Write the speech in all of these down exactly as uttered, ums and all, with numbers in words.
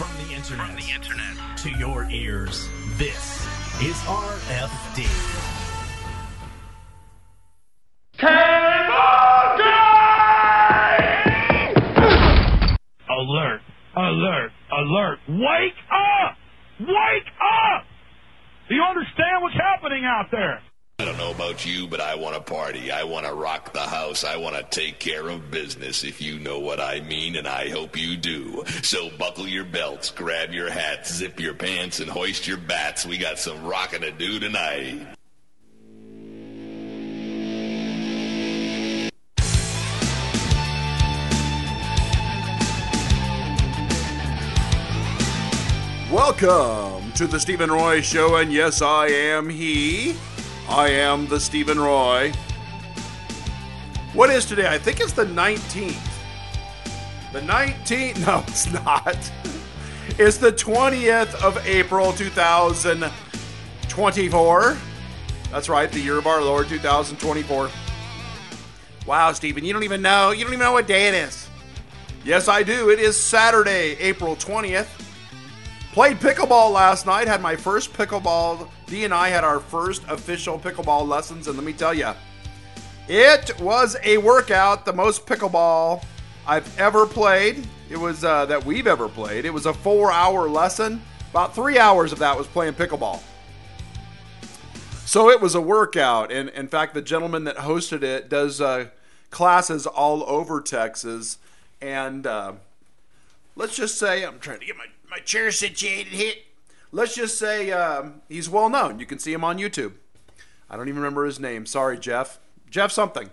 From the internet, From the internet. to your ears, this is R F D. Cable Guy! Alert! Alert! Alert! Wake up! Wake up! Do you understand what's happening out there? I don't know about you, but I want to party. I want to rock the house. I want to take care of business, if you know what I mean, and I hope you do. So buckle your belts, grab your hats, zip your pants, and hoist your bats. We got some rockin' to do tonight. Welcome to the Stephen Roy Show, and yes, I am he. I am the Stephen Roy. What is today? I think it's the nineteenth. The nineteenth? No, it's not. It's the twentieth of April, two thousand twenty-four. That's right, the year of our Lord, two thousand twenty-four. Wow, Stephen, you don't even know. You don't even know what day it is. Yes, I do. It is Saturday, April twentieth. Played pickleball last night, had my first pickleball. Dee and I had our first official pickleball lessons, and let me tell you, it was a workout, the most pickleball I've ever played. It was, uh, that we've ever played. It was a four-hour lesson. About three hours of that was playing pickleball. So it was a workout, and in fact, the gentleman that hosted it does uh, classes all over Texas, and uh, let's just say, I'm trying to get my My chair situated here. Let's just say um, he's well known. You can see him on YouTube. I don't even remember his name. Sorry, Jeff. Jeff something.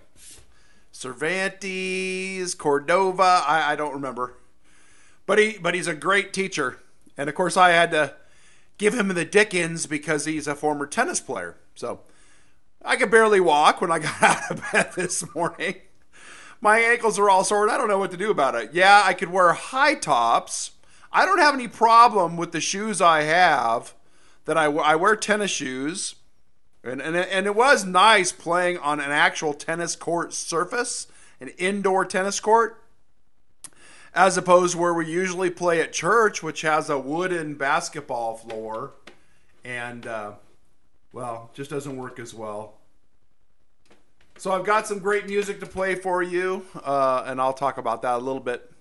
Cervantes, Cordova. I, I don't remember. But he, but he's a great teacher. And of course, I had to give him the Dickens because he's a former tennis player. So I could barely walk when I got out of bed this morning. My ankles are all sore, and I don't know what to do about it. Yeah, I could wear high tops. I don't have any problem with the shoes I have, that I, I wear tennis shoes, and, and, and it was nice playing on an actual tennis court surface, an indoor tennis court, as opposed to where we usually play at church, which has a wooden basketball floor, and, uh, well, just doesn't work as well. So I've got some great music to play for you, uh, and I'll talk about that a little bit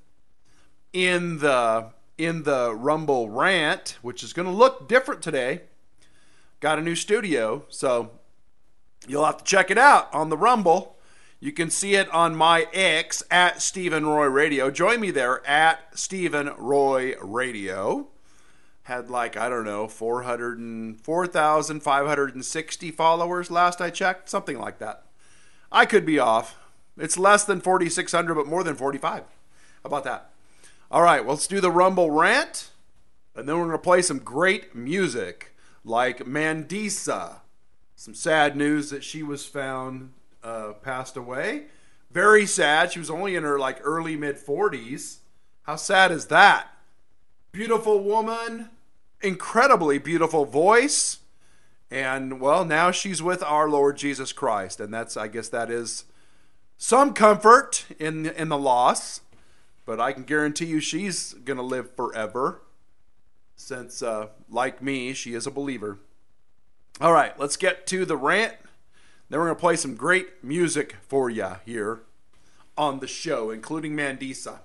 in the... in the Rumble Rant, which is going to look different today. Got a new studio, so you'll have to check it out on the Rumble. You can see it on my X, at Stephen Roy Radio. Join me there, at Stephen Roy Radio. Had like, I don't know, four hundred four thousand five hundred sixty followers last I checked. Something like that. I could be off. It's less than forty-six hundred, but more than forty-five. How about that? All right, well, let's do the Rumble Rant, and then we're going to play some great music, like Mandisa. Some sad news that she was found uh, passed away. Very sad. She was only in her like early mid-forties. How sad is that? Beautiful woman, incredibly beautiful voice, and, well, now she's with our Lord Jesus Christ, and that's, I guess that is some comfort in in the loss. But I can guarantee you she's going to live forever since, uh, like me, she is a believer. All right, let's get to the rant. Then we're going to play some great music for you here on the show, including Mandisa.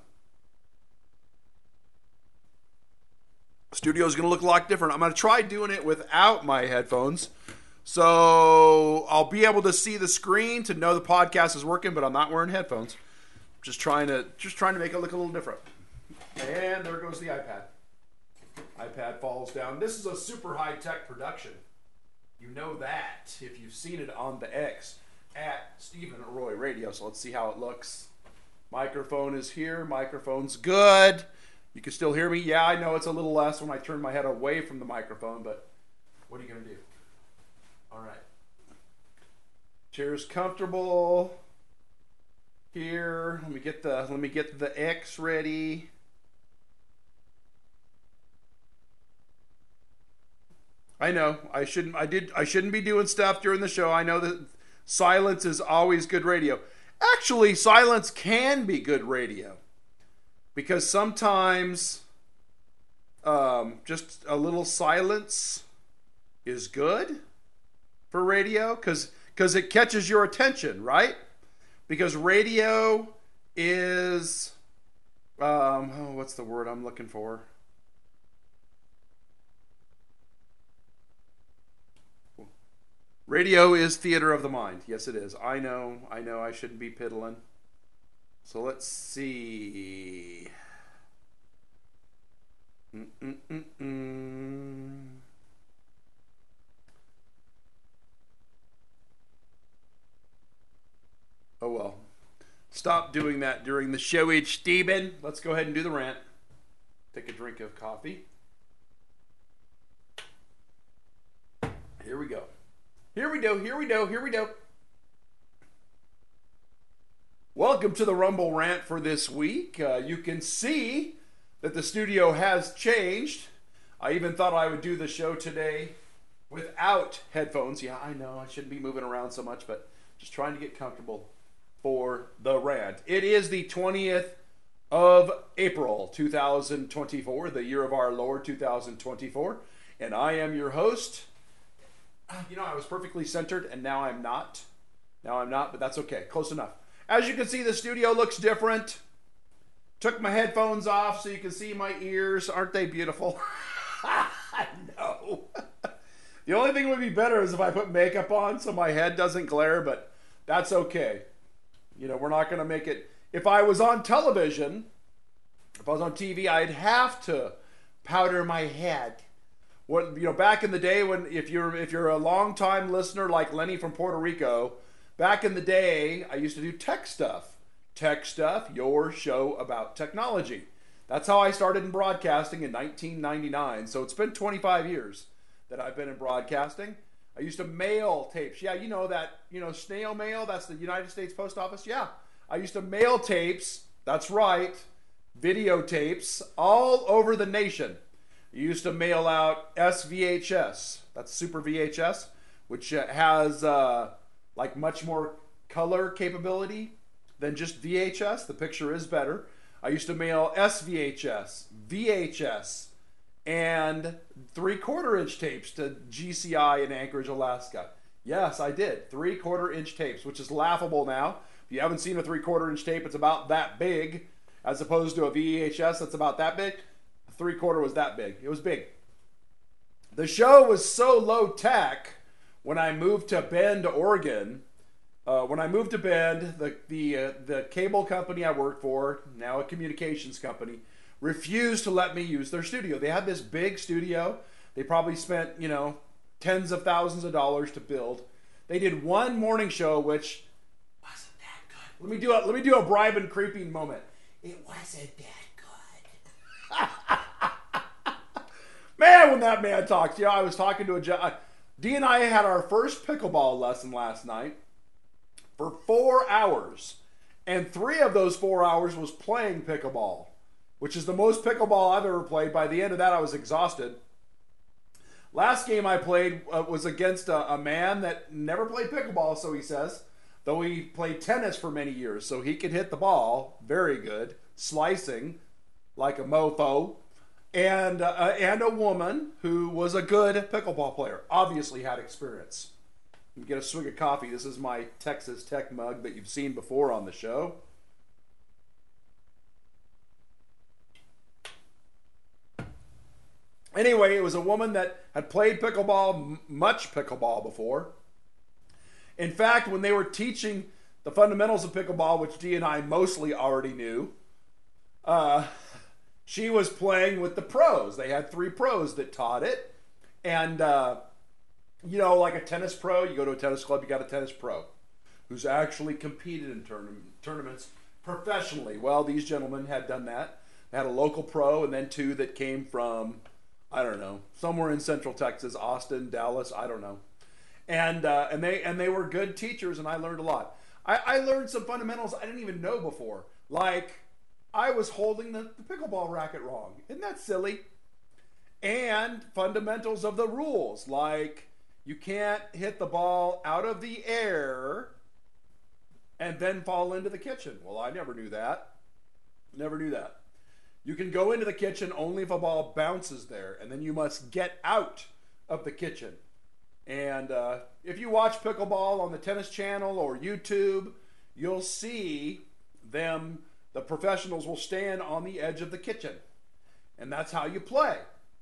Studio's going to look a lot different. I'm going to try doing it without my headphones. So I'll be able to see the screen to know the podcast is working, but I'm not wearing headphones. Just trying to just trying to make it look a little different. And there goes the iPad. iPad falls down. This is a super high-tech production. You know that if you've seen it on the X at Stephen Roy Radio. So let's see how it looks. Microphone is here. Microphone's good. You can still hear me. Yeah, I know it's a little less when I turn my head away from the microphone, but what are you going to do? All right. Chair's comfortable. Here, let me get the let me get the X ready. I know I shouldn't I did I shouldn't be doing stuff during the show. I know that silence is always good radio. Actually, silence can be good radio, because sometimes um, just a little silence is good for radio because because it catches your attention, right? Because radio is um, oh, what's the word I'm looking for? Radio is theater of the mind. Yes, it is. I know. I know. I shouldn't be piddling. So let's see. Mm-mm-mm-mm. Oh well. Stop doing that during the show, H. Steven. Let's go ahead and do the rant. Take a drink of coffee. Here we go. Here we go. Here we go. Here we go. Welcome to the Rumble Rant for this week. Uh, you can see that the studio has changed. I even thought I would do the show today without headphones. Yeah, I know I shouldn't be moving around so much, but just trying to get comfortable for the rant. It is the twentieth of April, two thousand twenty-four, the year of our Lord, two thousand twenty-four, and I am your host. You know, I was perfectly centered, and now I'm not. Now I'm not, but that's okay. Close enough. As you can see, the studio looks different. Took my headphones off so you can see my ears. Aren't they beautiful? I know. The only thing would be better is if I put makeup on so my head doesn't glare, but that's okay. You know, we're not going to make it. If I was on television, if I was on T V, I'd have to powder my head. What, you know, back in the day when, if you're if you're a long-time listener like Lenny from Puerto Rico, back in the day, I used to do tech stuff. Tech Stuff, your show about technology. That's how I started in broadcasting in nineteen ninety-nine. So it's been twenty-five years that I've been in broadcasting. I used to mail tapes. Yeah, you know that, you know, snail mail, that's the United States Post Office. Yeah, I used to mail tapes, that's right, videotapes, all over the nation. I used to mail out S V H S, that's Super V H S, which has uh, like much more color capability than just V H S. The picture is better. I used to mail S V H S, V H S, and three-quarter inch tapes to G C I in Anchorage, Alaska. Yes, I did. Three-quarter inch tapes, which is laughable now. If you haven't seen a three-quarter inch tape, it's about that big, as opposed to a V H S that's about that big. A three-quarter was that big. It was big. The show was so low-tech when I moved to Bend, Oregon. Uh, when I moved to Bend, the the uh, the cable company I worked for, now a communications company, refused to let me use their studio. They had this big studio. They probably spent, you know, tens of thousands of dollars to build. They did one morning show, which wasn't that good. Let me do a let me do a bribe and creeping moment. It wasn't that good. Man, when that man talks, you know, I was talking to a D and I had our first pickleball lesson last night for four hours, and three of those four hours was playing pickleball, which is the most pickleball I've ever played. By the end of that, I was exhausted. Last game I played uh, was against a, a man that never played pickleball, so he says, though he played tennis for many years, so he could hit the ball very good, slicing like a mofo, and uh, and a woman who was a good pickleball player, obviously had experience. Let me get a swig of coffee. This is my Texas Tech mug that you've seen before on the show. Anyway, it was a woman that had played pickleball, much pickleball before. In fact, when they were teaching the fundamentals of pickleball, which Dee and I mostly already knew, uh, she was playing with the pros. They had three pros that taught it. And, uh, you know, like a tennis pro, you go to a tennis club, you got a tennis pro who's actually competed in tourna- tournaments professionally. Well, these gentlemen had done that. They had a local pro and then two that came from, I don't know, somewhere in Central Texas, Austin, Dallas, I don't know. And uh, and they and they were good teachers, and I learned a lot. I, I learned some fundamentals I didn't even know before. Like, I was holding the, the pickleball racket wrong. Isn't that silly? And fundamentals of the rules, like you can't hit the ball out of the air and then fall into the kitchen. Well, I never knew that. Never knew that. You can go into the kitchen only if a ball bounces there, and then you must get out of the kitchen. And uh, if you watch pickleball on the Tennis Channel or YouTube, you'll see them, the professionals will stand on the edge of the kitchen. And that's how you play.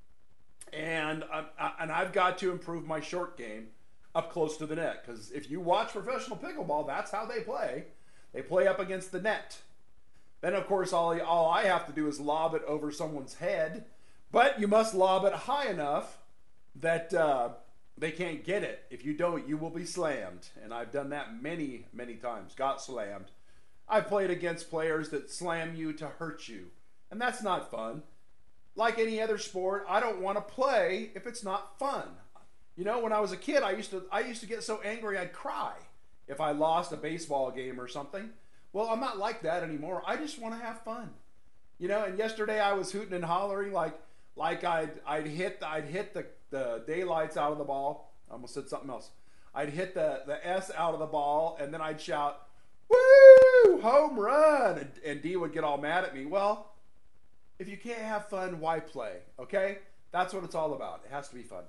And, I, I, and I've got to improve my short game up close to the net. Because if you watch professional pickleball, that's how they play. They play up against the net. Then, of course, all, all I have to do is lob it over someone's head. But you must lob it high enough that uh, they can't get it. If you don't, you will be slammed. And I've done that many, many times. Got slammed. I've played against players that slam you to hurt you. And that's not fun. Like any other sport, I don't want to play if it's not fun. You know, when I was a kid, I used to I used to get so angry I'd cry if I lost a baseball game or something. Well, I'm not like that anymore. I just want to have fun. You know, and yesterday I was hooting and hollering like like I'd I'd hit I'd hit the, the daylights out of the ball. I almost said something else. I'd hit the, the S out of the ball, and then I'd shout, "Woo! Home run!" And, and Dee would get all mad at me. Well, if you can't have fun, why play? Okay? That's what it's all about. It has to be fun.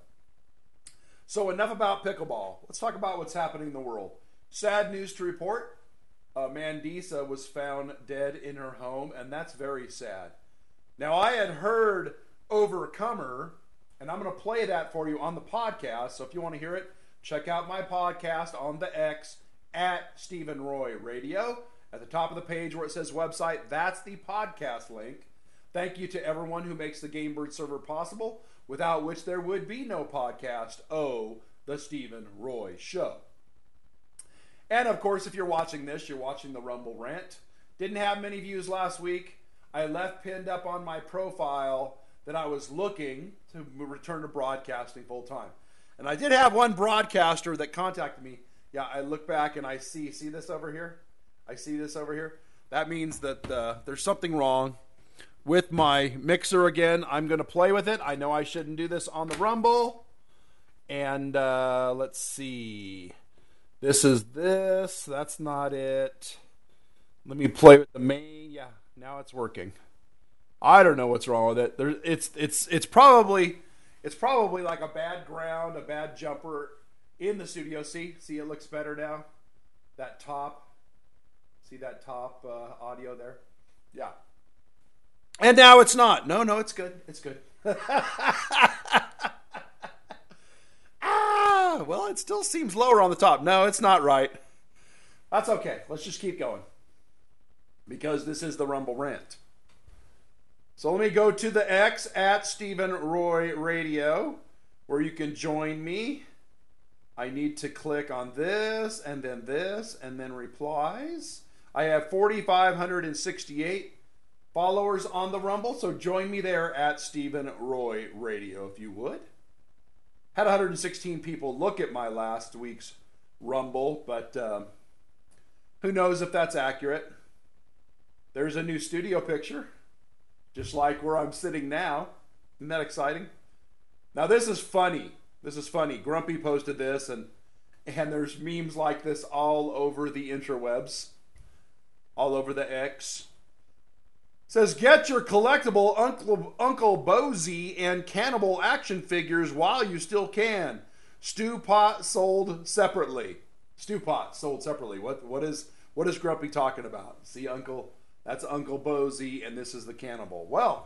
So enough about pickleball. Let's talk about what's happening in the world. Sad news to report. Uh, Mandisa was found dead in her home, and that's very sad. Now, I had heard Overcomer, and I'm going to play that for you on the podcast. So if you want to hear it, check out my podcast on the X at Stephen Roy Radio. At the top of the page where it says website, that's the podcast link. Thank you to everyone who makes the Gamebird server possible, without which there would be no podcast. Oh, the Stephen Roy Show. And of course, if you're watching this, you're watching the Rumble Rant. Didn't have many views last week. I left pinned up on my profile that I was looking to return to broadcasting full time. And I did have one broadcaster that contacted me. Yeah, I look back and I see, see this over here? I see this over here. That means that uh, there's something wrong with my mixer again. I'm going to play with it. I know I shouldn't do this on the Rumble. And uh, let's see. This is this. That's not it. Let me play with the main. Yeah, now it's working. I don't know what's wrong with it. There, it's it's it's probably it's probably like a bad ground, a bad jumper in the studio. See, see, it looks better now. That top. See that top uh, audio there? Yeah. And now it's not. No, no, it's good. It's good. ah, well, it still seems lower on the top. No, it's not right. That's okay. Let's just keep going. Because this is the Rumble Rant. So let me go to the X at Stephen Roy Radio, where you can join me. I need to click on this, and then this, and then replies. I have four thousand five hundred sixty-eight followers on the Rumble, so join me there at Stephen Roy Radio if you would. Had one hundred sixteen people look at my last week's Rumble, but um, who knows if that's accurate. There's a new studio picture, just like where I'm sitting now. Isn't that exciting? Now this is funny. This is funny. Grumpy posted this, and and there's memes like this all over the interwebs, all over the X. Says, get your collectible Uncle Uncle Bozy and Cannibal action figures while you still can. Stew pot sold separately. Stew pot sold separately. What what is what is Grumpy talking about? See, Uncle, that's Uncle Bozy, and this is the Cannibal. Well,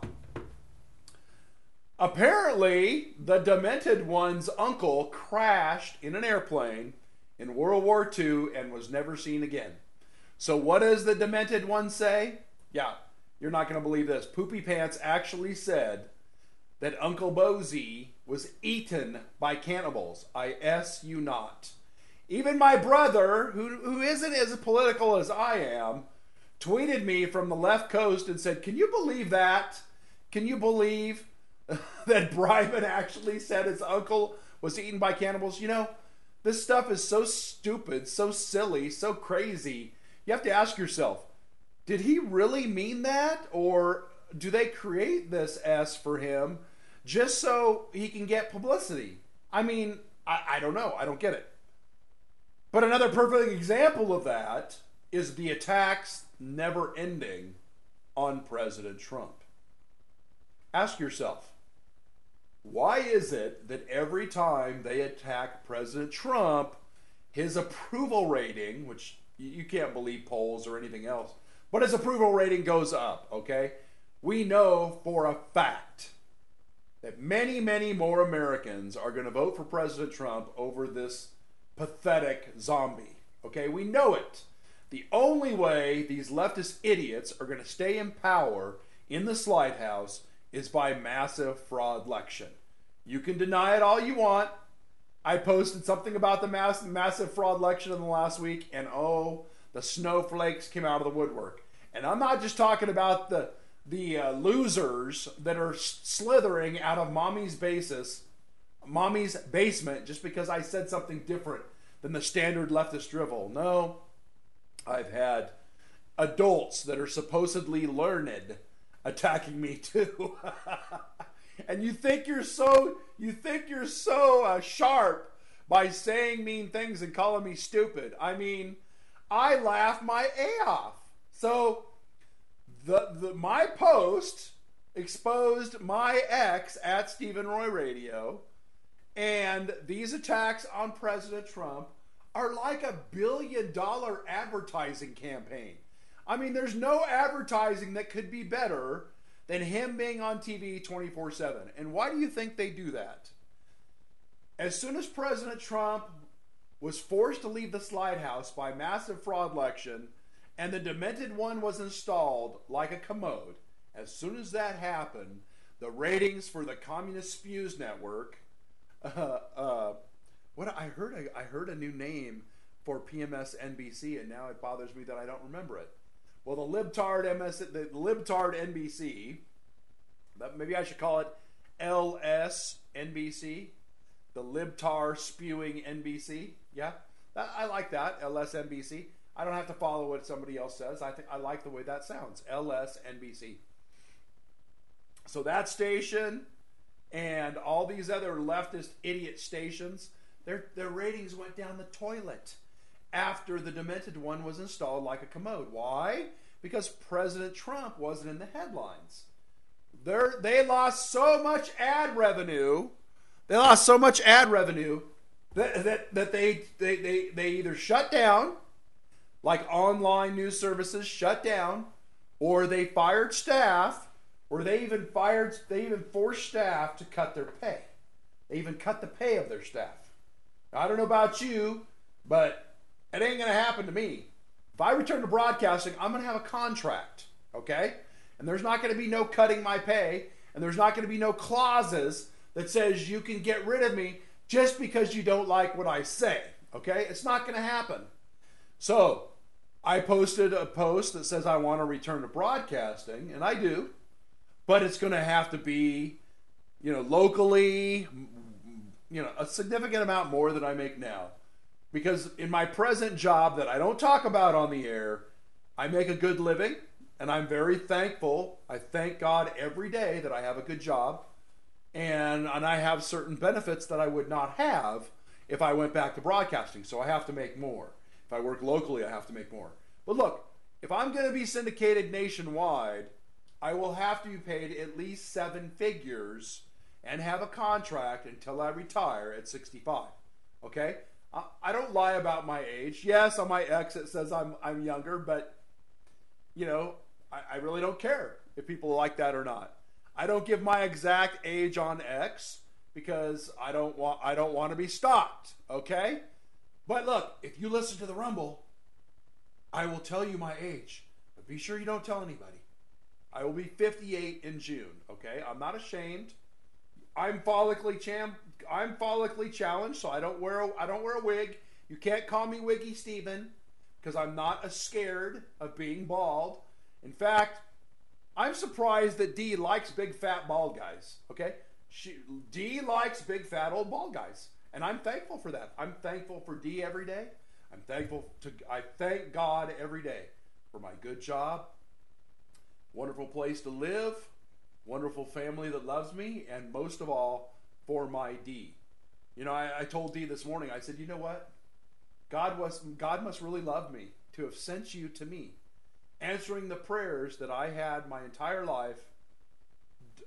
apparently the Demented One's uncle crashed in an airplane in World War Two and was never seen again. So what does the Demented One say? Yeah. You're not going to believe this. Poopy Pants actually said that Uncle Bozy was eaten by cannibals. I S you not. Even my brother, who, who isn't as political as I am, tweeted me from the left coast and said, can you believe that? Can you believe that Bryman actually said his uncle was eaten by cannibals? You know, this stuff is so stupid, so silly, so crazy. You have to ask yourself, did he really mean that? Or do they create this S for him just so he can get publicity? I mean, I, I don't know. I don't get it. But another perfect example of that is the attacks never ending on President Trump. Ask yourself, why is it that every time they attack President Trump, his approval rating, which you can't believe polls or anything else, but his approval rating goes up, okay? We know for a fact that many, many more Americans are going to vote for President Trump over this pathetic zombie, okay? We know it. The only way these leftist idiots are going to stay in power in the Slide House is by massive fraud election. You can deny it all you want. I posted something about the mass, massive fraud election in the last week, and oh, the snowflakes came out of the woodwork. And I'm not just talking about the the uh, losers that are slithering out of mommy's basis, mommy's basement, just because I said something different than the standard leftist drivel. No, I've had adults that are supposedly learned attacking me too. And you think you're so you think you're so uh, sharp by saying mean things and calling me stupid. I mean, I laugh my A off. So the the my post exposed my ex at Stephen Roy Radio, and these attacks on President Trump are like a billion dollar advertising campaign. I mean, there's no advertising that could be better than him being on T V twenty-four seven. And why do you think they do that? As soon as President Trump was forced to leave the Slide House by massive fraud election, and the Demented One was installed like a commode, as soon as that happened, the ratings for the Communist Spews Network, uh, uh, what I heard, I, I heard a new name for P M S N B C, and now it bothers me that I don't remember it. Well, the libtard M S, the libtard N B C, maybe I should call it L S N B C, the libtar spewing N B C. Yeah, that, I like that, L S N B C. I don't have to follow what somebody else says. I think I like the way that sounds, L S N B C. So that station and all these other leftist idiot stations, their their ratings went down the toilet after the Demented One was installed like a commode. Why? Because President Trump wasn't in the headlines. They're, they lost so much ad revenue. They lost so much ad revenue that, that, that they, they, they, they either shut down, like online news services shut down, or they fired staff, or they even fired, they even forced staff to cut their pay. They even cut the pay of their staff. Now, I don't know about you, but it ain't going to happen to me. If I return to broadcasting, I'm going to have a contract, okay? And there's not going to be no cutting my pay, and there's not going to be no clauses that says you can get rid of me just because you don't like what I say, okay? It's not going to happen. So, I posted a post that says I want to return to broadcasting, and I do, but it's going to have to be, you know, locally, you know, a significant amount more than I make now. Because in my present job that I don't talk about on the air, I make a good living, and I'm very thankful. I thank God every day that I have a good job, and, and I have certain benefits that I would not have if I went back to broadcasting, so I have to make more. If I work locally, I have to make more. But look, if I'm going to be syndicated nationwide, I will have to be paid at least seven figures and have a contract until I retire at sixty-five, okay? I don't lie about my age. Yes, on my X it says I'm I'm younger, but you know, I, I really don't care if people like that or not. I don't give my exact age on X because I don't want I don't want to be stalked. Okay, but look, if you listen to the Rumble, I will tell you my age. But be sure you don't tell anybody. I will be fifty-eight in June. Okay, I'm not ashamed. I'm follically cham. I'm follically challenged, so I don't wear a, I don't wear a wig. You can't call me Wiggy Steven because I'm not as scared of being bald. In fact, I'm surprised that Dee likes big fat bald guys. Okay, she, Dee likes big fat old bald guys, and I'm thankful for that. I'm thankful for Dee every day. I'm thankful to I thank God every day for my good job, wonderful place to live, wonderful family that loves me, and most of all, for my Dee. You know, I, I told Dee this morning, I said, you know what? God was God must really love me to have sent you to me, answering the prayers that I had my entire life,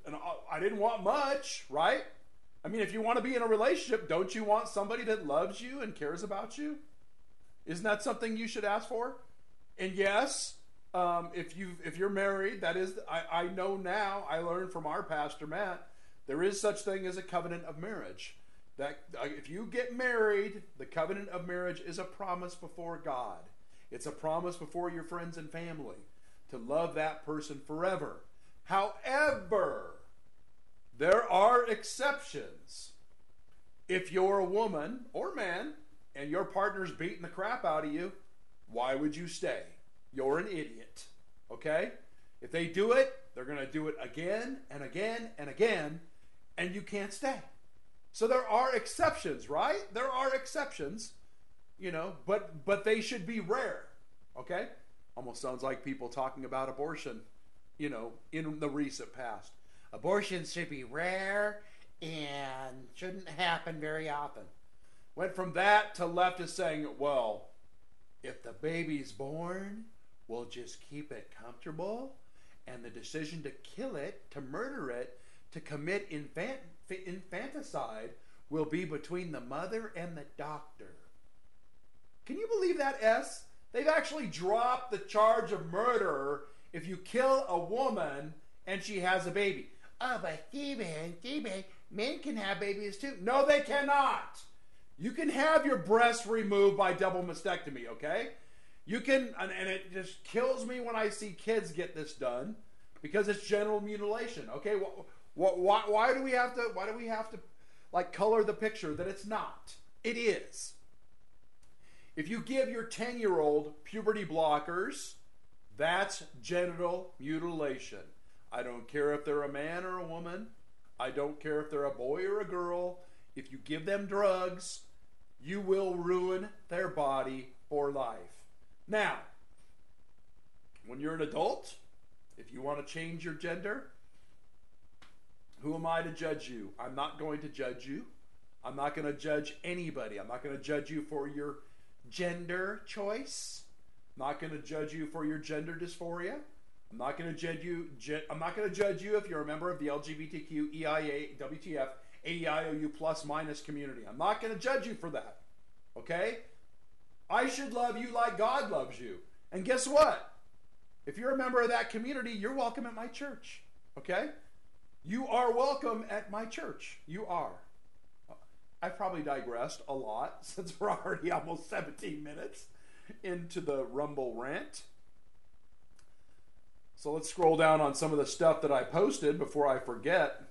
and I didn't want much, right? I mean, if you want to be in a relationship, don't you want somebody that loves you and cares about you? Isn't that something you should ask for? And yes, um, if you if you're married, that is, I, I know now, I learned from our pastor Matt, there is such thing as a covenant of marriage. That uh, if you get married, the covenant of marriage is a promise before God. It's a promise before your friends and family to love that person forever. However, there are exceptions. If you're a woman or man and your partner's beating the crap out of you, why would you stay? You're an idiot. Okay? If they do it, they're going to do it again and again and again, and you can't stay. So there are exceptions, right? There are exceptions, you know, but but they should be rare. Okay? Almost sounds like people talking about abortion, you know, in the recent past. Abortions should be rare and shouldn't happen very often. Went from that to leftists saying, well, if the baby's born, we'll just keep it comfortable, and the decision to kill it, to murder it, to commit infant, infanticide will be between the mother and the doctor. Can you believe that, S? They've actually dropped the charge of murder if you kill a woman and she has a baby. Oh, but Stephen, Stephen, men can have babies too. No, they cannot. You can have your breast removed by double mastectomy, okay? You can, and, and it just kills me when I see kids get this done because it's genital mutilation, okay? What, what, why, why do we have to? Why do we have to, like, color the picture that it's not? It is. If you give your ten-year-old puberty blockers, that's genital mutilation. I don't care if they're a man or a woman. I don't care if they're a boy or a girl. If you give them drugs, you will ruin their body for life. Now, when you're an adult, if you want to change your gender, who am I to judge you? I'm not going to judge you. I'm not going to judge anybody. I'm not going to judge you for your gender choice. I'm not going to judge you for your gender dysphoria. I'm not going to judge you. Ju- I'm not going to judge you if you're a member of the L G B T Q, E I A, W T F, A E I O U plus minus community. I'm not going to judge you for that. Okay? I should love you like God loves you. And guess what? If you're a member of that community, you're welcome at my church. Okay? You are welcome at my church. You are. I've probably digressed a lot since we're already almost seventeen minutes into the Rumble rant. So let's scroll down on some of the stuff that I posted before I forget.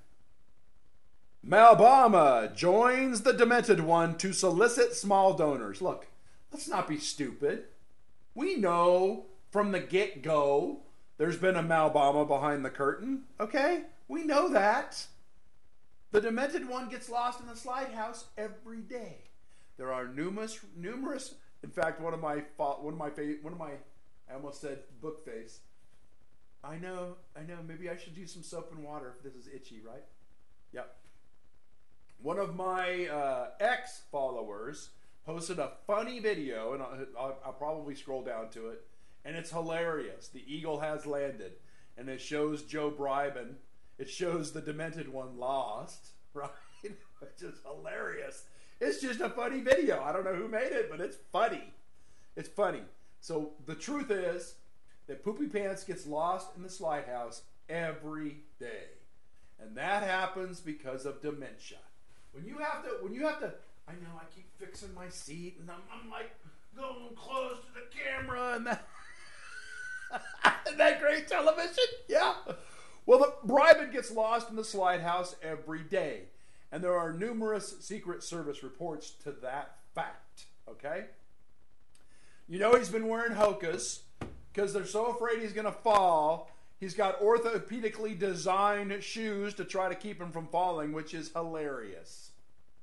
Malbama joins the Demented One to solicit small donors. Look, let's not be stupid. We know from the get-go there's been a Malbama behind the curtain, okay? We know that. The Demented One gets lost in the slide house every day. There are numerous, numerous. In fact, one of my, one of my, one of my, I almost said book face. I know, I know. Maybe I should use some soap and water if this is itchy, right? Yep. One of my uh, ex-followers posted a funny video, and I'll, I'll, I'll probably scroll down to it, and it's hilarious. The eagle has landed, and it shows Joe Bribin. It shows the Demented One lost, right? It's just hilarious. It's just a funny video. I don't know who made it, but it's funny. It's funny. So the truth is that Poopy Pants gets lost in the slide house every day. And that happens because of dementia. When you have to, when you have to, I know I keep fixing my seat and I'm, I'm like going close to the camera and that, isn't that great television? Yeah. Well, the Bribin gets lost in the slide house every day. And there are numerous Secret Service reports to that fact. Okay? You know he's been wearing Hokas because they're so afraid he's going to fall. He's got orthopedically designed shoes to try to keep him from falling, which is hilarious.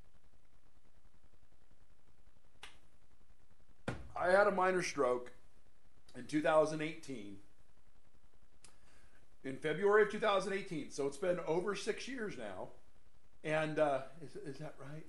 I had a minor stroke in two thousand eighteen. In February of two thousand eighteen. So it's been over six years now. And uh, is, is that right?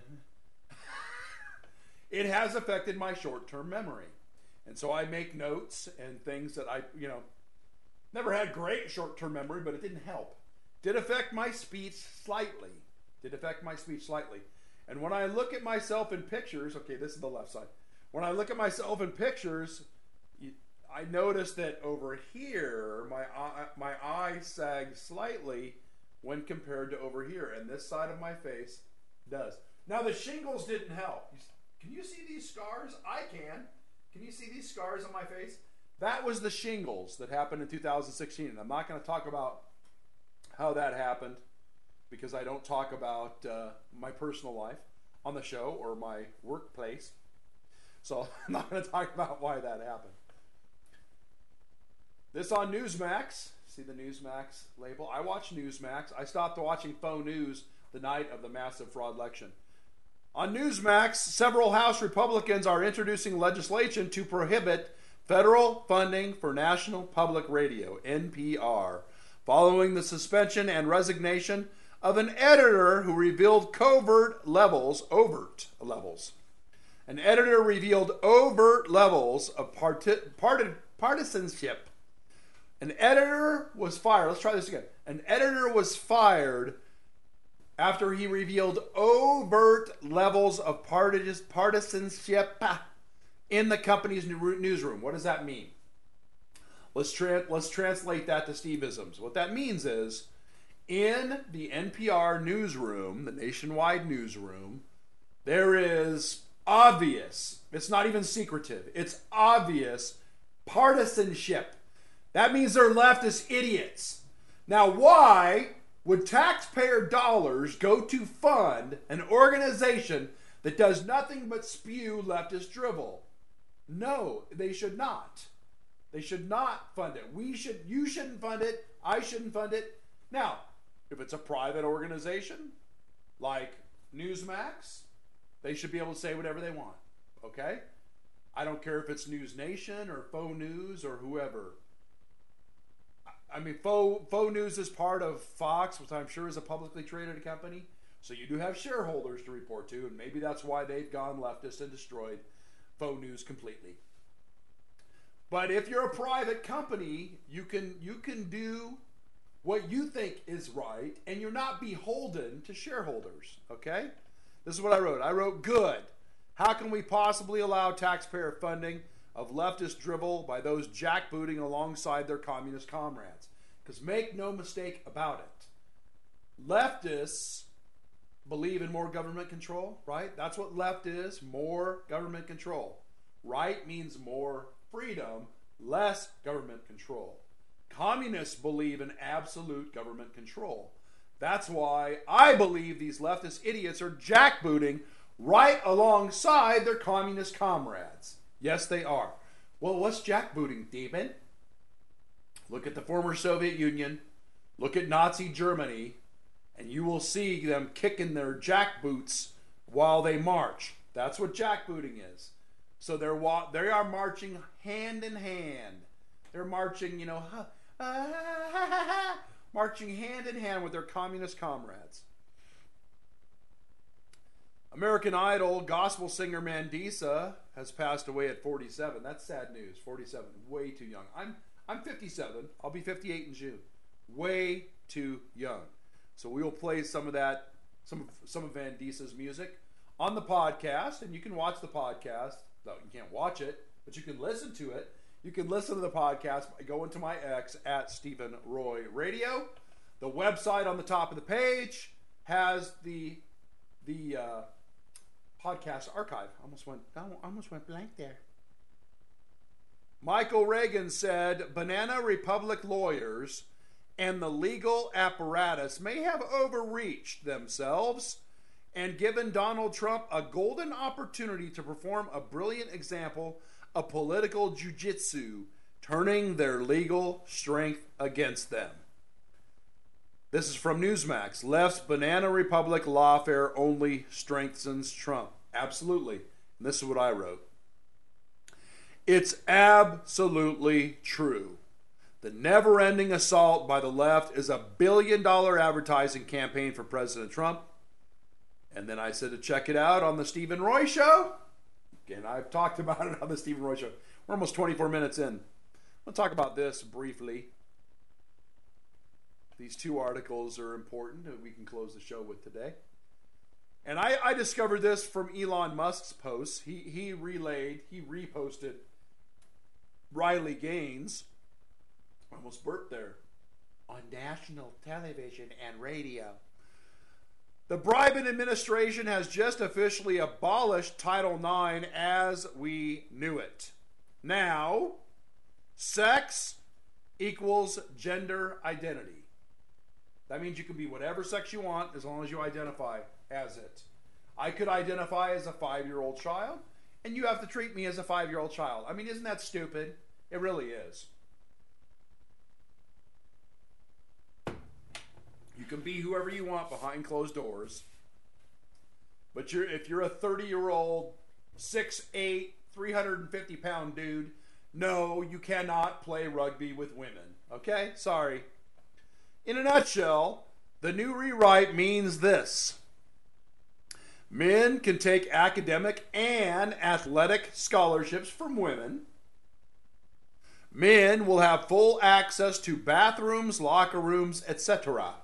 It has affected my short-term memory. And so I make notes and things that I, you know, never had great short-term memory, but it didn't help. did affect my speech slightly. Did affect my speech slightly. And when I look at myself in pictures, okay, this is the left side. When I look at myself in pictures, you, I notice that over here, my eye, my eye sags slightly when compared to over here. And this side of my face does. Now, the shingles didn't help. Can you see these scars? I can. Can you see these scars on my face? That was the shingles that happened in two thousand sixteen. And I'm not going to talk about how that happened, because I don't talk about uh, my personal life on the show or my workplace. So I'm not going to talk about why that happened. This on Newsmax. See the Newsmax label? I watch Newsmax. I stopped watching faux news the night of the massive fraud election. On Newsmax, several House Republicans are introducing legislation to prohibit federal funding for National Public Radio, N P R, following the suspension and resignation of an editor who revealed covert levels, overt levels. An editor revealed overt levels of parti- parti- partisanship. An editor was fired. Let's try this again. An editor was fired after he revealed overt levels of partis- partisanship in the company's newsroom. What does that mean? Let's, tra- let's translate that to Steve-isms. What that means is, in the N P R newsroom, the nationwide newsroom, there is obvious, it's not even secretive, it's obvious partisanship. That means they're leftist idiots. Now, why would taxpayer dollars go to fund an organization that does nothing but spew leftist drivel? No, they should not. They should not fund it. We should, you shouldn't fund it. I shouldn't fund it. Now, if it's a private organization like Newsmax, they should be able to say whatever they want. Okay? I don't care if it's News Nation or Faux News or whoever. I mean, Faux, Faux News is part of Fox, which I'm sure is a publicly traded company. So you do have shareholders to report to, and maybe that's why they've gone leftist and destroyed Faux News completely. But if you're a private company, you can you can do what you think is right, and you're not beholden to shareholders, okay? This is what I wrote. I wrote, good. How can we possibly allow taxpayer funding of leftist drivel by those jackbooting alongside their communist comrades? Because make no mistake about it, leftists believe in more government control, right? That's what left is, more government control. Right means more freedom, less government control. Communists believe in absolute government control. That's why I believe these leftist idiots are jackbooting right alongside their communist comrades. Yes, they are. Well, what's jackbooting, Demon? Look at the former Soviet Union. Look at Nazi Germany. And you will see them kicking their jackboots while they march. That's what jackbooting is. So they're wa- they are marching hand in hand. They're marching, you know, huh, ah, ha, ha, ha, marching hand in hand with their communist comrades. American Idol gospel singer Mandisa has passed away at forty-seven. That's sad news. forty-seven, way too young. I'm I'm fifty-seven. I'll be fifty-eight in June. Way too young. So we will play some of that, some of some of Mandisa's music on the podcast, and you can watch the podcast. No, you can't watch it, but you can listen to it. You can listen to the podcast by going to my X at Stephen Roy Radio. The website on the top of the page has the the uh, podcast archive. Almost went almost went blank there. Michael Reagan said, "Banana Republic lawyers and the legal apparatus may have overreached themselves and given Donald Trump a golden opportunity to perform a brilliant example of political jujitsu, turning their legal strength against them." This is from Newsmax. Left's Banana Republic lawfare only strengthens Trump. Absolutely. And this is what I wrote. It's absolutely true. The never-ending assault by the left is a billion-dollar advertising campaign for President Trump. And then I said to check it out on the Stephen Roy Show. Again, I've talked about it on the Stephen Roy Show. We're almost twenty-four minutes in. I'll talk about this briefly. these two articles are important that we can close the show with today. And I, I discovered this from Elon Musk's posts. He he relayed, he reposted Riley Gaines. I almost burped there. On national television and radio. The Biden administration has just officially abolished Title nine as we knew it. Now, sex equals gender identity. That means you can be whatever sex you want as long as you identify as it. I could identify as a five-year-old child, and you have to treat me as a five-year-old child. I mean, isn't that stupid? It really is. You can be whoever you want behind closed doors. But you're, if you're a thirty-year-old, six foot eight, three hundred fifty pound dude, no, you cannot play rugby with women. Okay? Sorry. In a nutshell, the new rewrite means this. Men can take academic and athletic scholarships from women. Men will have full access to bathrooms, locker rooms, et cetera.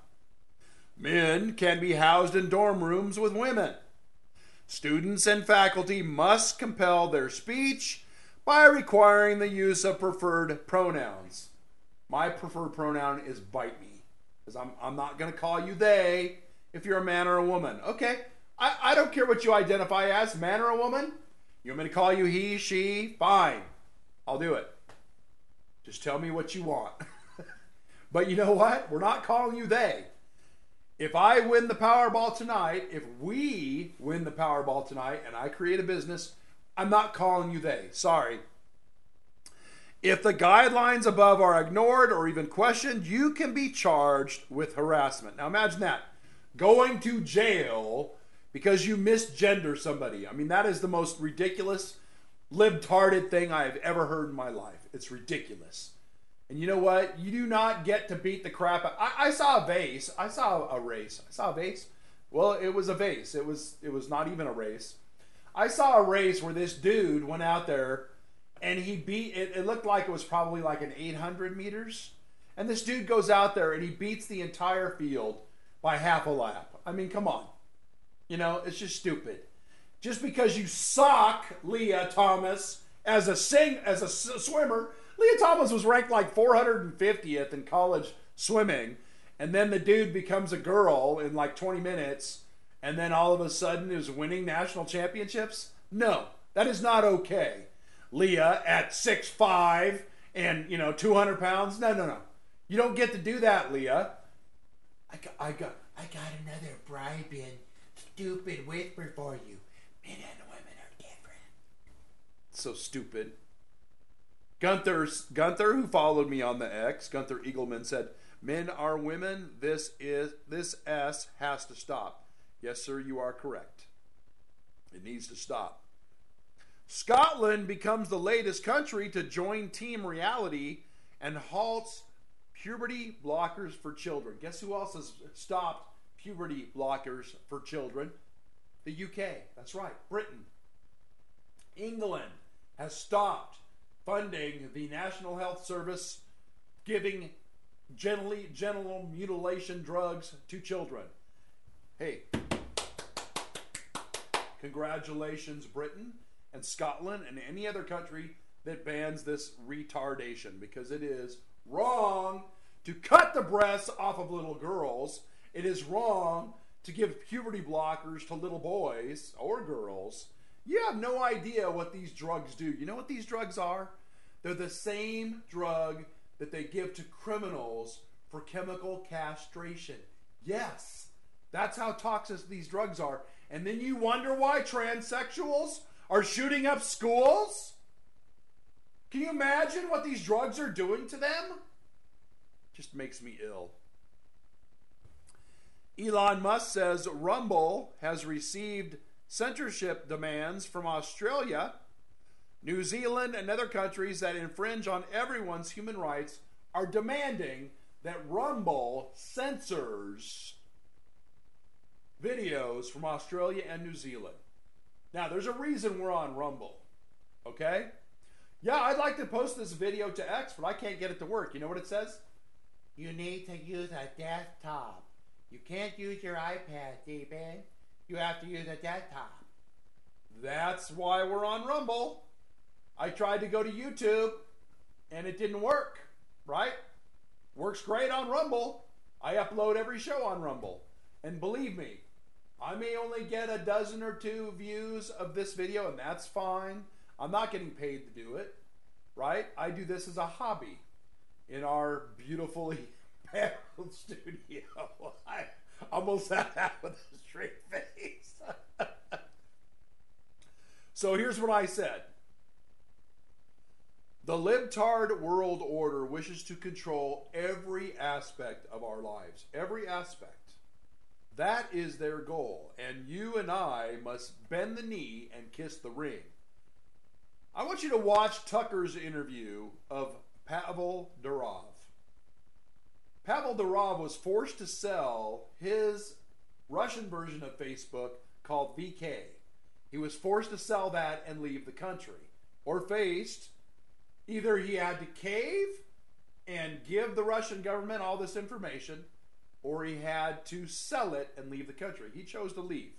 Men can be housed in dorm rooms with women. Students and faculty must compel their speech by requiring the use of preferred pronouns. My preferred pronoun is bite me, because I'm, I'm not going to call you they if you're a man or a woman. Okay, I, I don't care what you identify as, man or a woman. You want me to call you he, she? Fine, I'll do it. Just tell me what you want. But you know what? We're not calling you they. If I win the Powerball tonight, if we win the Powerball tonight and I create a business, I'm not calling you they. Sorry. If the guidelines above are ignored or even questioned, you can be charged with harassment. Now imagine that. Going to jail because you misgender somebody. I mean, that is the most ridiculous, libtarded thing I have ever heard in my life. It's ridiculous. And you know what? You do not get to beat the crap out. I, I saw a vase. I saw a race. I saw a vase. Well, it was a vase. It was it was not even a race. I saw a race where this dude went out there and he beat it. It looked like it was probably like an eight hundred meters. And this dude goes out there and he beats the entire field by half a lap. I mean, come on. You know, it's just stupid. Just because you suck, Leah Thomas, as a sing as a s- swimmer. Leah Thomas was ranked like four hundred fiftieth in college swimming, and then the dude becomes a girl in like twenty minutes, and then all of a sudden is winning national championships? No, that is not okay. Leah at six foot five and, you know, two hundred pounds? No, no, no. You don't get to do that, Leah. I got, I got, I got another bribing, stupid whisper for you. Men and women are different. So stupid. Gunther's, Gunther, who followed me on the X, Gunther Eagleman, said, men are women. This is this S has to stop. Yes, sir, you are correct. It needs to stop. Scotland becomes the latest country to join Team Reality and halts puberty blockers for children. Guess who else has stopped puberty blockers for children? The U K. That's right. Britain. England has stopped funding the National Health Service giving genitally, genital mutilation drugs to children. Hey, congratulations, Britain and Scotland and any other country that bans this retardation, because it is wrong to cut the breasts off of little girls. It is wrong to give puberty blockers to little boys or girls. You have no idea what these drugs do. You know what these drugs are? They're the same drug that they give to criminals for chemical castration. Yes, that's how toxic these drugs are. And then you wonder why transsexuals are shooting up schools? Can you imagine what these drugs are doing to them? Just makes me ill. Elon Musk says Rumble has received censorship demands from Australia, New Zealand, and other countries that infringe on everyone's human rights are demanding that Rumble censors videos from Australia and New Zealand. Now, there's a reason we're on Rumble, okay? Yeah, I'd like to post this video to X, but I can't get it to work. You know what it says? you need to use a desktop. You can't use your iPad, Stephen. You have to use a desktop. That's why we're on Rumble. I tried to go to YouTube, and it didn't work, right? Works great on Rumble. I upload every show on Rumble. And believe me, I may only get a dozen or two views of this video, and that's fine. I'm not getting paid to do it, right? I do this as a hobby in our beautifully paneled studio. I almost had that with a straight face. So here's what I said. The libtard world order wishes to control every aspect of our lives. Every aspect. That is their goal. And you and I must bend the knee and kiss the ring. I want you to watch Tucker's interview of Pavel Durov. Pavel Durov was forced to sell his Russian version of Facebook called V K. He was forced to sell that and leave the country. Or faced, either he had to cave and give the Russian government all this information, or he had to sell it and leave the country. He chose to leave.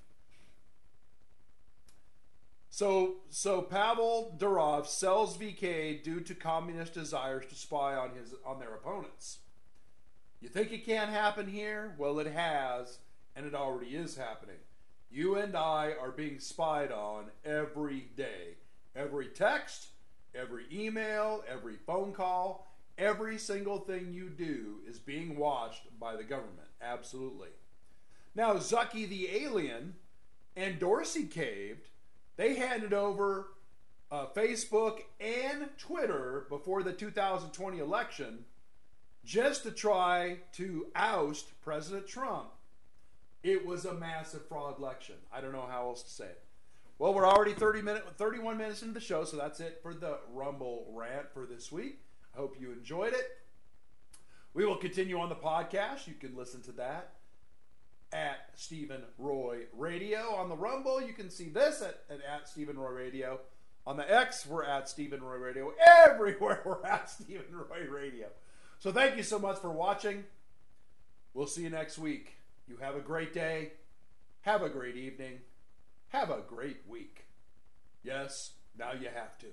So, so Pavel Durov sells V K due to communist desires to spy on his on their opponents. You think it can't happen here? Well, it has, and it already is happening. You and I are being spied on every day. Every text, every email, every phone call, every single thing you do is being watched by the government. Absolutely. Now, Zucky the alien and Dorsey caved. They handed over uh, Facebook and Twitter before the two thousand twenty election just to try to oust President Trump. It was a massive fraud election. I don't know how else to say it. Well, we're already thirty minute, thirty-one minutes into the show, so that's it for the Rumble rant for this week. I hope you enjoyed it. We will continue on the podcast. You can listen to that at Stephen Roy Radio. On the Rumble, you can see this at, at, at Stephen Roy Radio. On the X, we're at Stephen Roy Radio. Everywhere, we're at Stephen Roy Radio. So thank you so much for watching. We'll see you next week. You have a great day. Have a great evening. Have a great week. Yes, now you have to.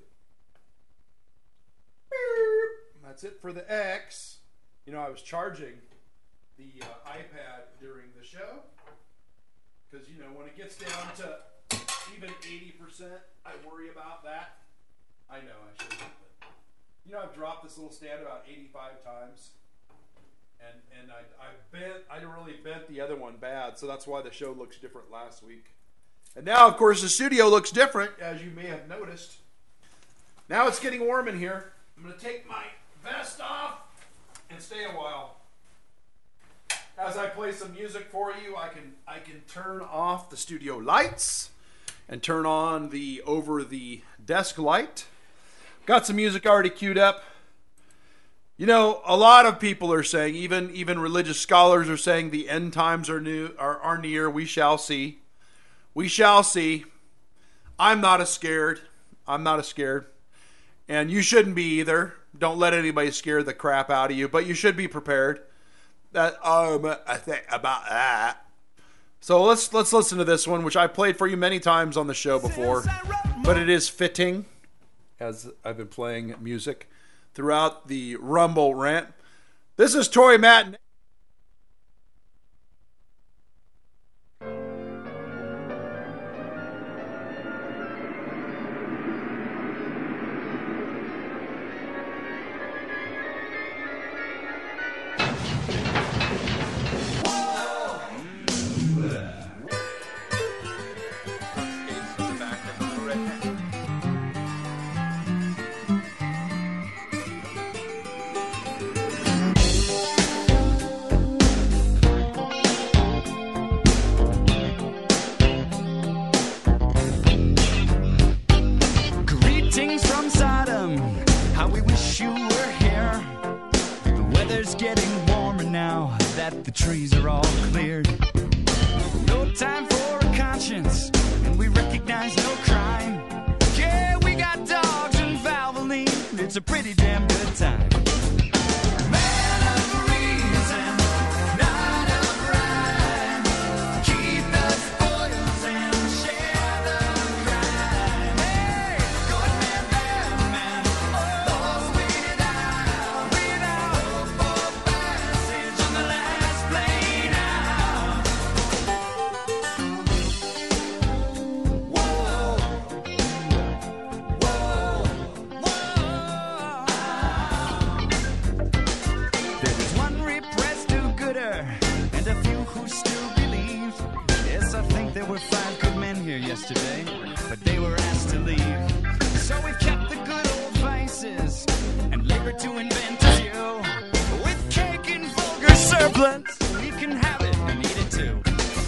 That's it for the X. You know, I was charging the uh, iPad during the show because, you know, when it gets down to even eighty percent, I worry about that. I know I shouldn't, but, you know, I've dropped this little stand about eighty-five times. And and I, I bent, I really bent the other one bad, so that's why the show looks different last week. And now, of course, the studio looks different, as you may have noticed. Now it's getting warm in here. I'm going to take my vest off and stay a while. As I play some music for you, I can I can turn off the studio lights and turn on the over the desk light. Got some music already queued up. You know, a lot of people are saying, even even religious scholars are saying, the end times are new are, are near. We shall see. We shall see. I'm not as scared. I'm not as scared. And you shouldn't be either. Don't let anybody scare the crap out of you. But you should be prepared. That um, I think about that. So let's let's listen to this one, which I played for you many times on the show before. But it is fitting, as I've been playing music throughout the Rumble rant. This is Troy Matt. The trees are all cleared. No time for a conscience, and we recognize no crime. Yeah, we got dogs and Valvoline. It's a pretty damn good time. Man of yesterday, but they were asked to leave. So we kept the good old vices and labored to invent a few. With cake and vulgar surplus, we can have it and eat it too.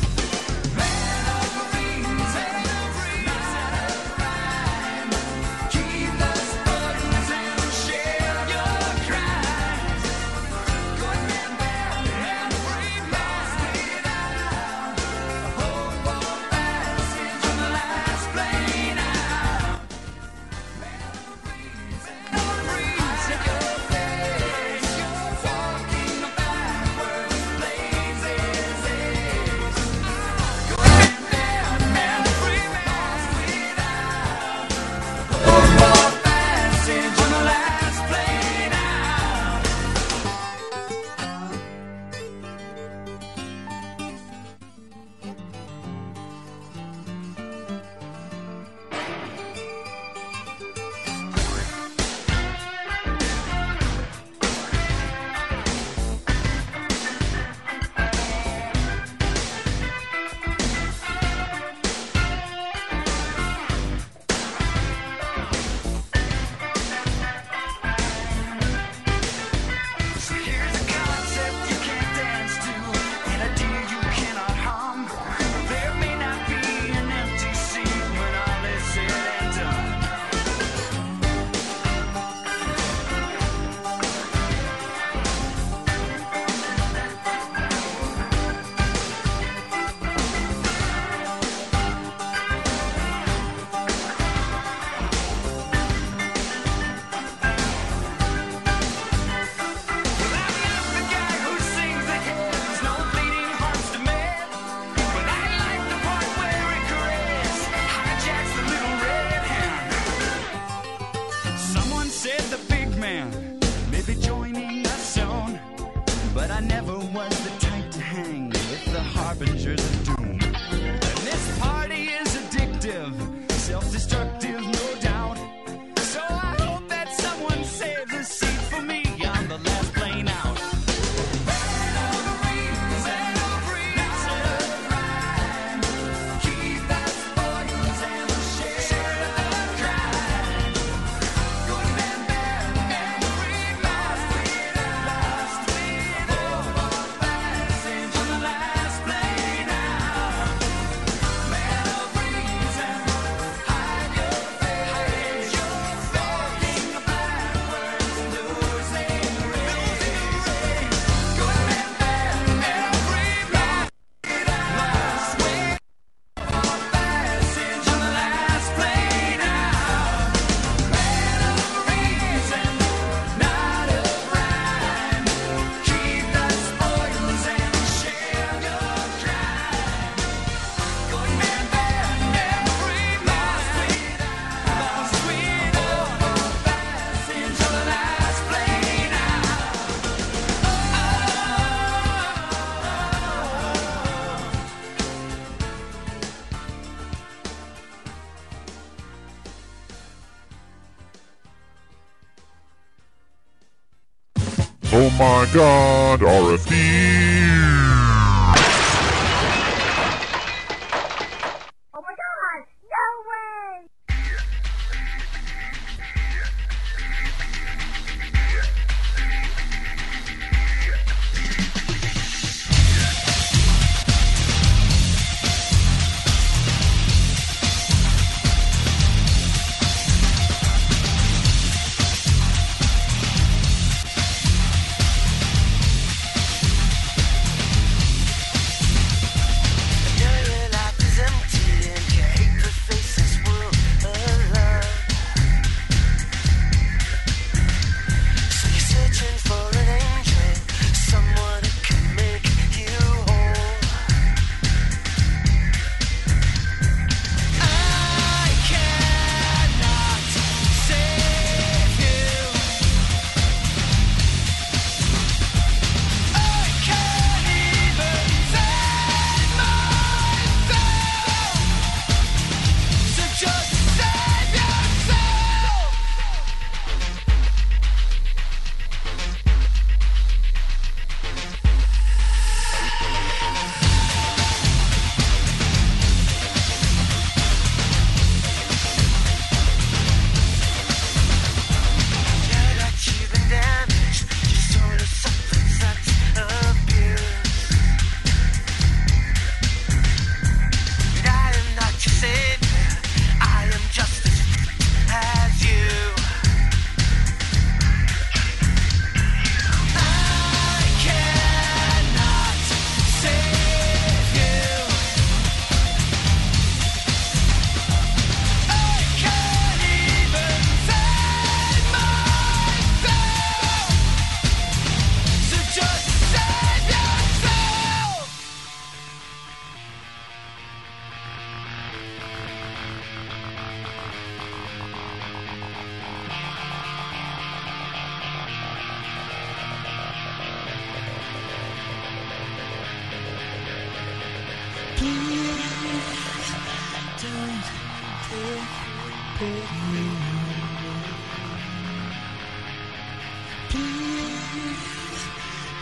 Oh my God, R F D!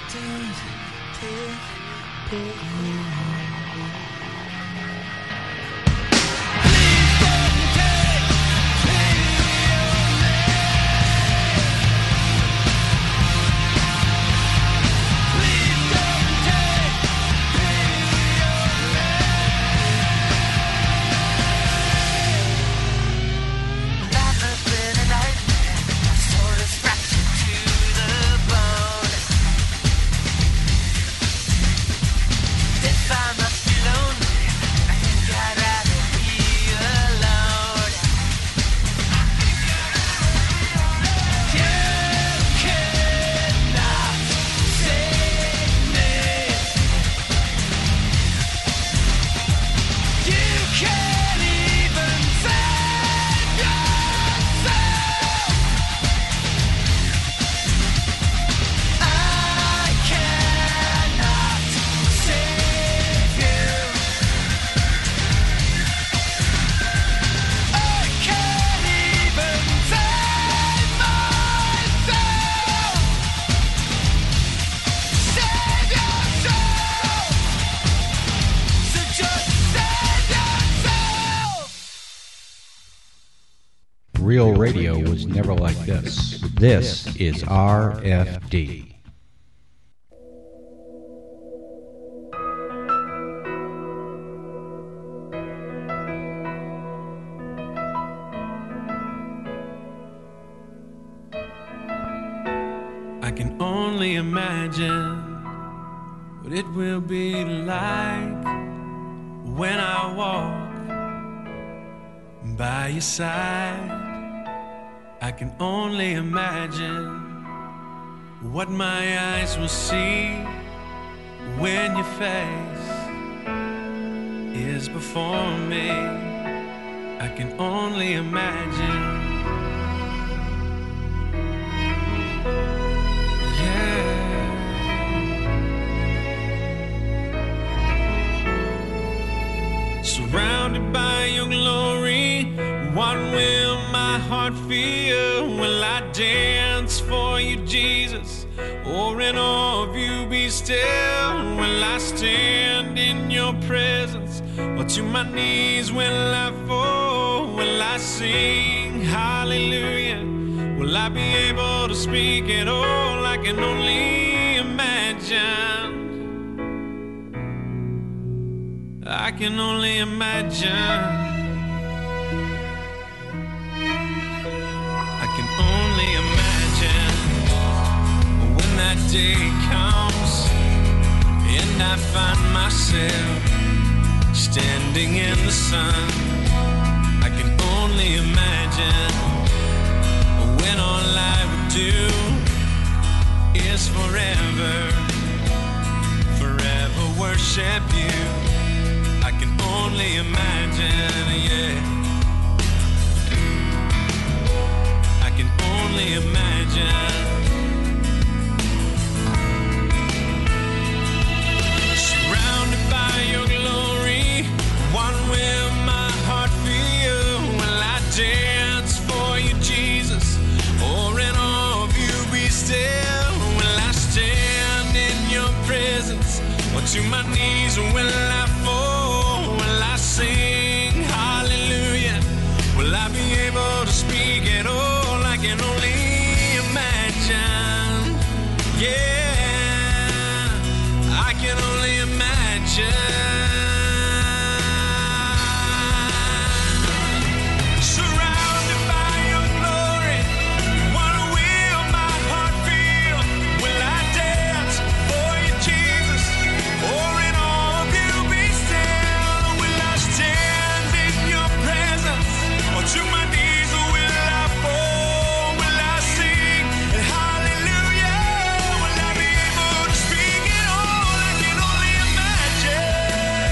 Real radio was never like this. This is R F D. I can only imagine what it will be like when I walk by your side. I can only imagine what my eyes will see when your face is before me. I can only imagine. Surrounded by your glory, what will my heart feel? Will I dance for you, Jesus? Or in awe of you be still? Will I stand in your presence? Or to my knees will I fall? Will I sing hallelujah? Will I be able to speak at all? I can only imagine. I can only imagine. I can only imagine when that day comes and I find myself standing in the sun. I can only imagine when all I would do is forever, forever worship you. I can only imagine, yeah. I can only imagine. Surrounded by your glory, what will my heart feel? Will I dance for you, Jesus? Or in awe of you be still? Will I stand in your presence? Or to my knees will I fall? Sing hallelujah. Will I be able to speak at all? I can only imagine. Yeah, I can only imagine. Surrounded by your glory, what will my heart feel? Will I dance for you, Jesus? Or in awe of you be still? Stand in your presence, or to my knees will I fall? Will I sing hallelujah? Will I be able to speak at all? I can only imagine.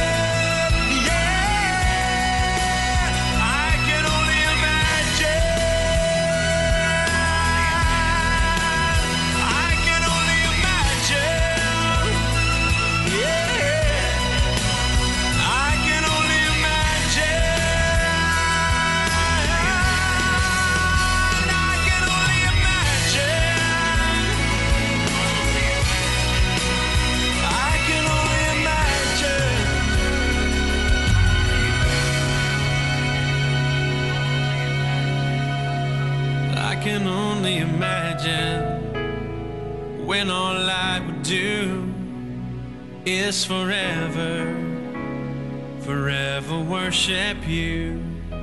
when all I would do is forever, forever worship you.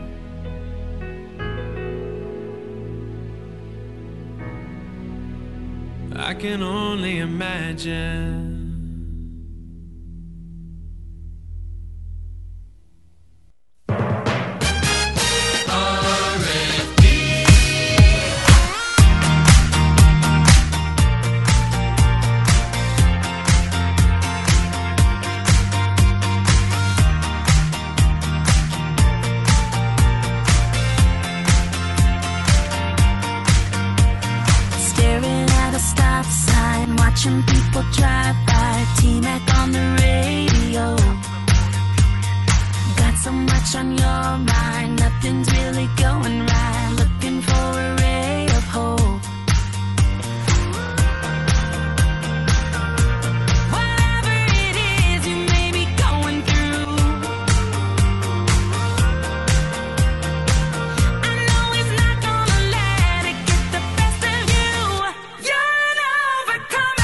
I can only imagine. Watching people drive by, T-Mac on the radio. Got so much on your mind, nothing's really going right. Looking for a ray of hope. Whatever it is you may be going through, I know it's not gonna let it get the best of you. You're an overcomer.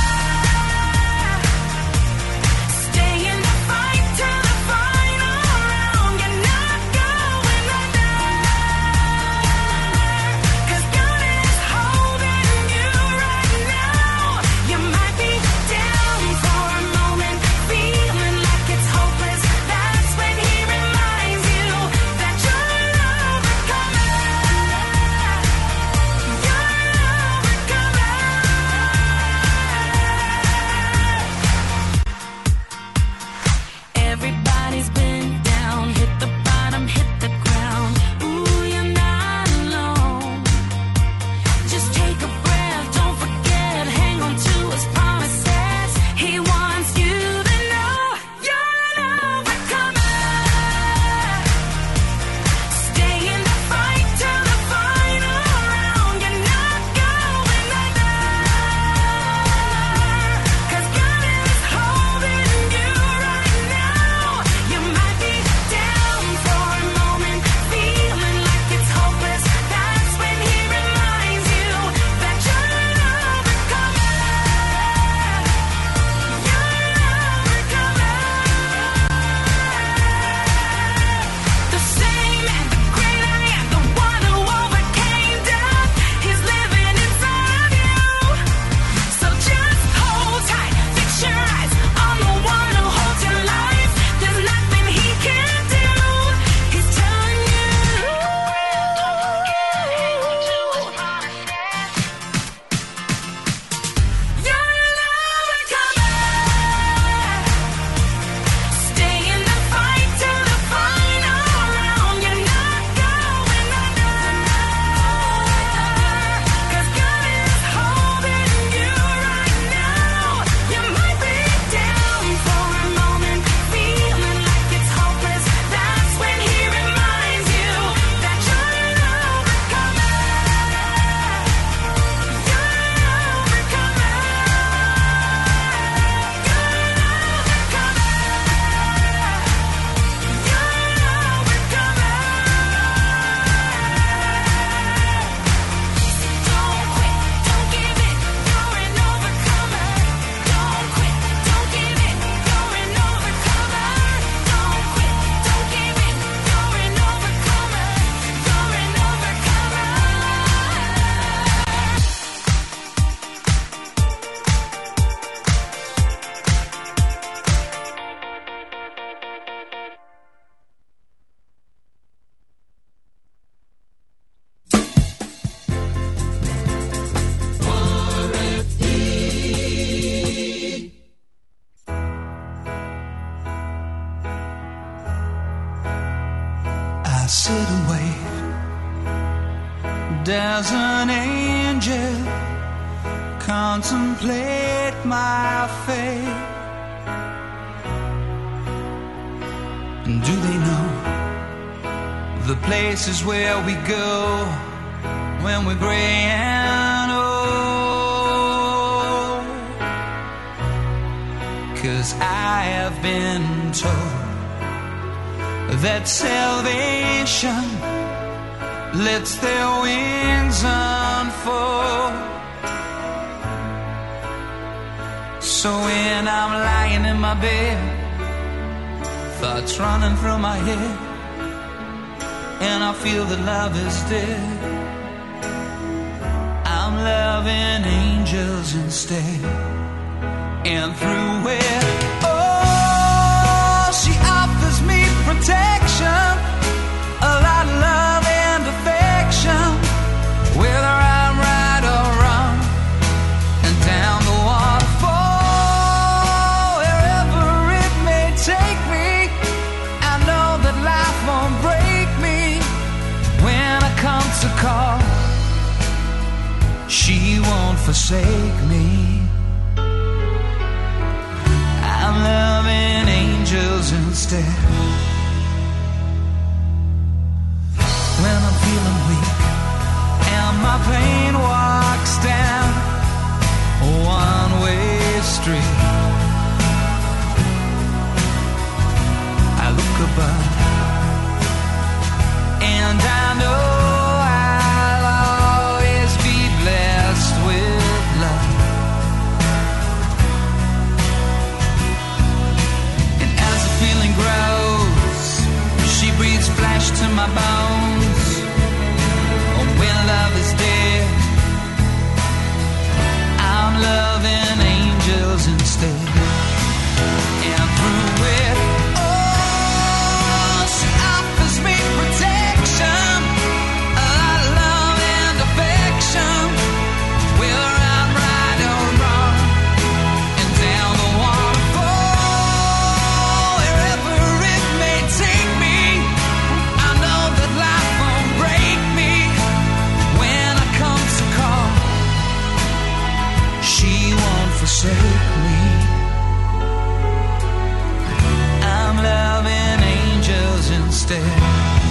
sit and wait. Does an angel contemplate my fate? And do they know the places where we go when we're gray and old? 'Cause I have been told that salvation lets their wings unfold So when I'm lying in my bed, thoughts running through my head, and I feel that love is dead, I'm loving angels instead. And through it, oh, she offers me protection, a lot of love and affection, whether I'm right or wrong, and down the waterfall, wherever it may take me, I know that life won't break me when I come to call. She won't forsake me. I'm loving angels instead. When I'm feeling weak and my pain walks down a one-way street, I look above and I know I'll always be blessed with love. And as the feeling grows, she breathes flesh to my bones. Oh, when love is dead, I'm loving angels instead. And through it, oh, she offers me protection, a lot of love and affection, whether I'm right or wrong, and down the waterfall, wherever it may take me, I know that life won't break me when I come to call. She won't forsake me. I'm loving angels instead.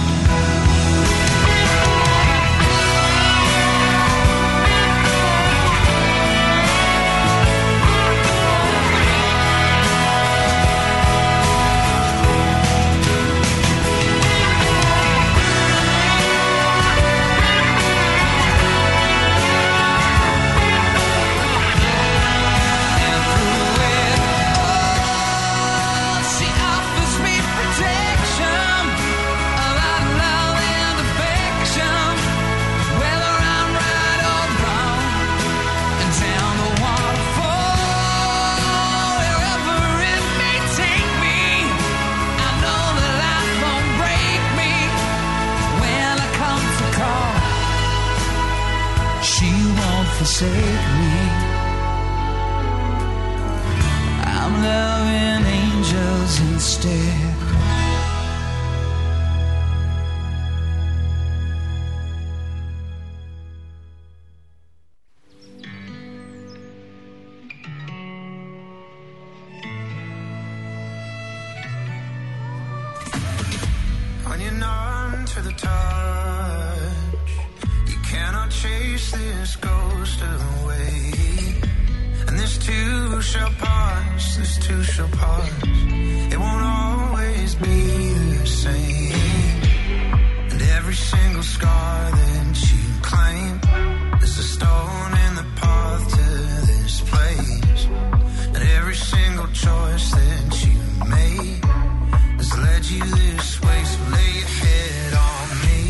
And through it all, she offers me protection, a lot of love and affection, whether I'm right or wrong, and down the waterfall, wherever it may take me, I know that life won't break me when I come to call. She won't forsake me. I'm loving angels instead. When you're numb to the touch, you cannot chase this ghost away. And this too shall pass, this too shall pass. It won't always be the same. And every single scar that you claim is a stone in the path to this place. And every single choice that you made has led you this way. So lay your head on me,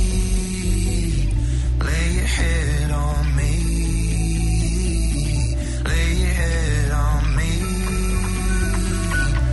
lay your head on me, lay your head on me,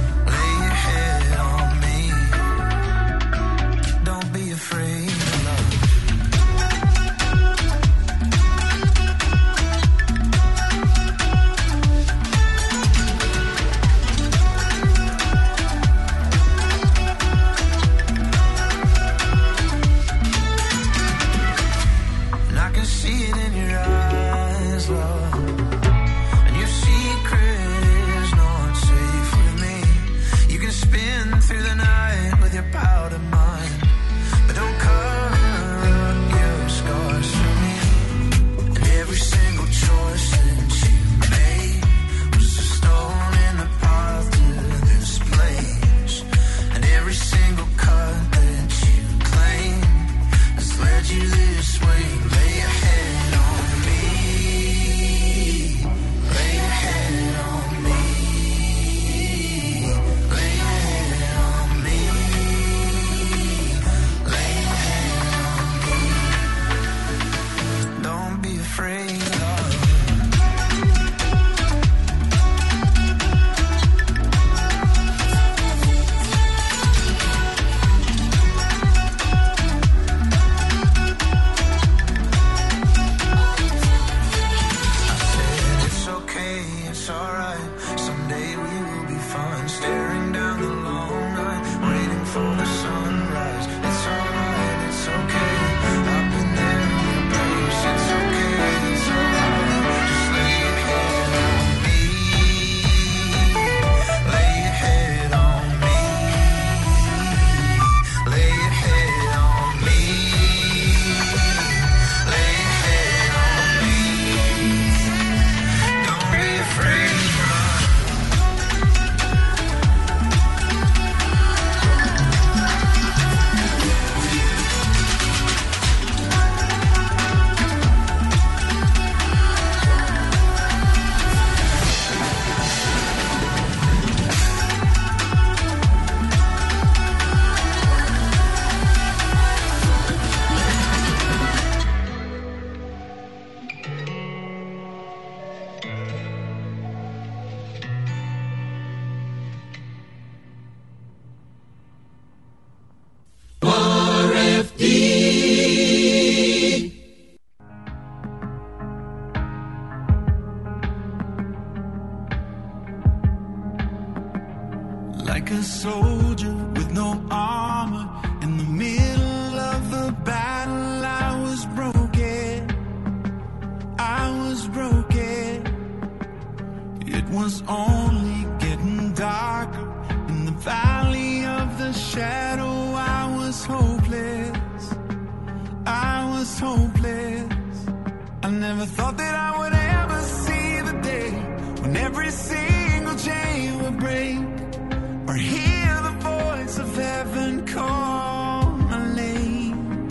like a soldier with no armor. In the middle of the battle, I was broken. I was broken. It was only getting darker. In the valley of the shadow, I was hopeless. I was hopeless. I never thought that I would ever see the day when every single chain would break, or hear the voice of heaven call my name.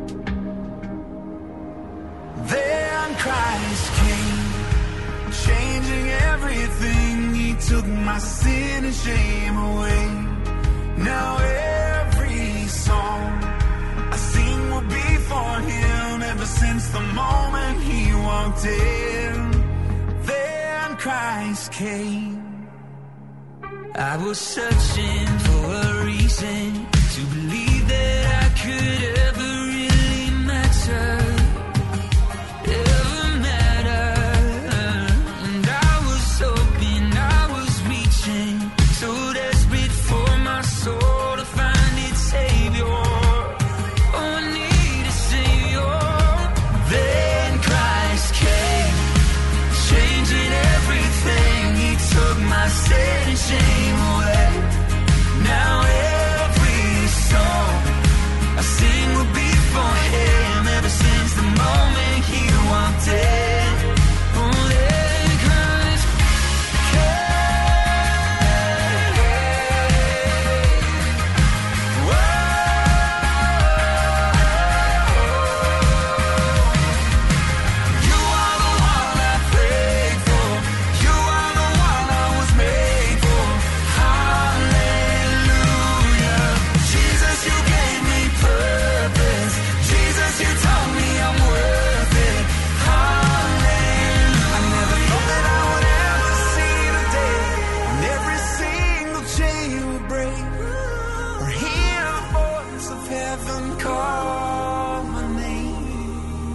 Then Christ came, changing everything. He took my sin and shame away. Now every song I sing will be for him, ever since the moment he walked in. Then Christ came. I was searching for a reason to believe that I could ever really matter, ever matter. And I was hoping, I was reaching, so desperate for my soul to find its savior. Oh, I need a savior. Then Christ came, changing everything. He took my sin and shame away. Now every song I sing will be for him, ever since the moment he walked in. Oh, then Christ came. Whoa. You are the one I prayed for. You are the one I was made for. Hallelujah. Jesus, you gave me purpose. Jesus, you told me I'm worth it. Hallelujah. I never thought that I would ever see the day when every single chain would break, or hear the voice of heaven call my name.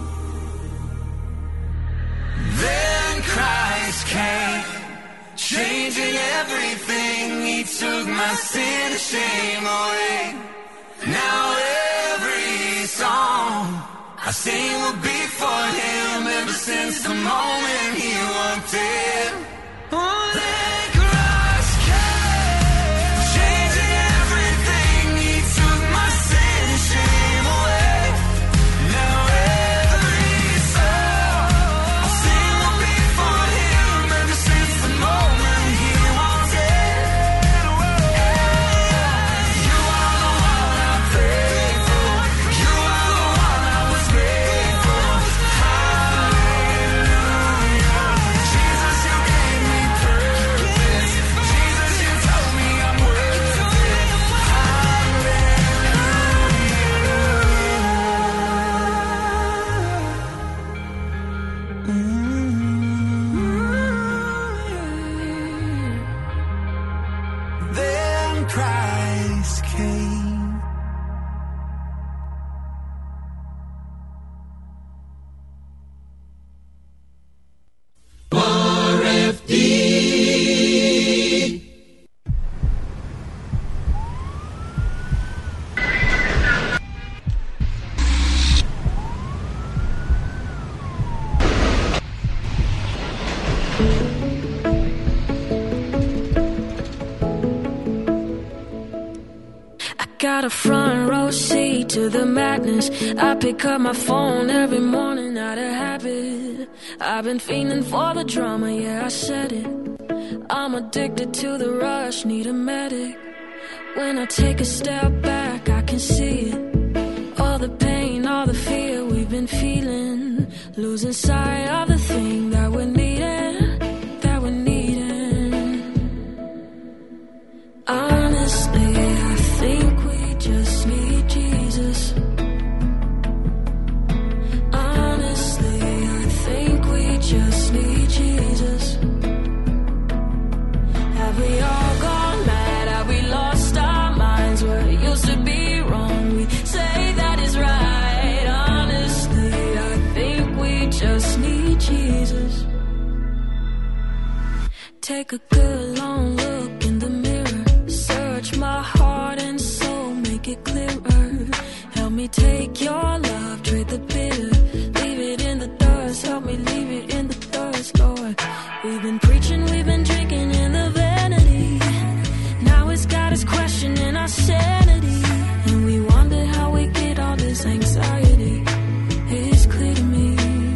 Then Christ came, changing everything. He took my sin and shame away. Now every song I sing will be for him, ever since the moment he walked in. Oh, then Christ came, changing everything. He took my sin and shame away. Now every song I sing will be for him, ever since the moment he walked in. You are the one I prayed for. You are the one I was made for. Hallelujah. Jesus, you gave me purpose. Jesus, you told me I'm worth it. Hallelujah. Then Christ came. Got a front row seat to the madness. I pick up my phone every morning out of habit. I've been fiending for the drama, yeah, I said it. I'm addicted to the rush, need a medic. When I take a step back, I can see it. All the pain, all the fear we've been feeling. Losing sight of the thing that we're needing, that we're needing. Honestly, I think we just need Jesus. Honestly, I think we just need Jesus. Have we all gone mad? Have we lost our minds? Where it used to be wrong, we say that is right. Honestly, I think we just need Jesus. Take a good long look in the mirror. Search me take your love, trade the bitter, leave it in the dust, help me leave it in the dust, Lord. We've been preaching, we've been drinking in the vanity. Now it's got us questioning our sanity, and we wonder how we get all this anxiety. It's clear to me.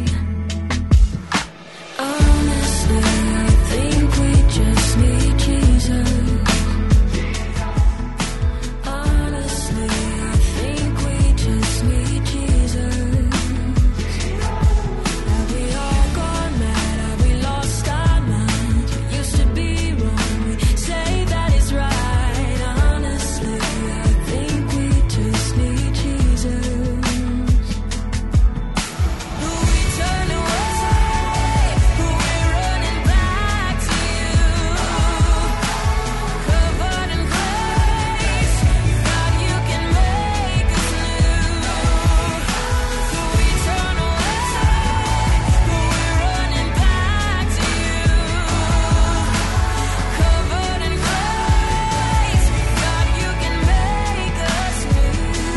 Honestly, I think we just need Jesus. Honestly, I think we just need Jesus. Have we all gone mad? Have we lost our minds? We used to be wrong, we say that is right. Honestly, I think we just need Jesus. Who we turn away, who we're running back to you. Covered in grace, God, you can make us new. Who we turn away, who we're running back to you. Covered in grace, God, you can make us new.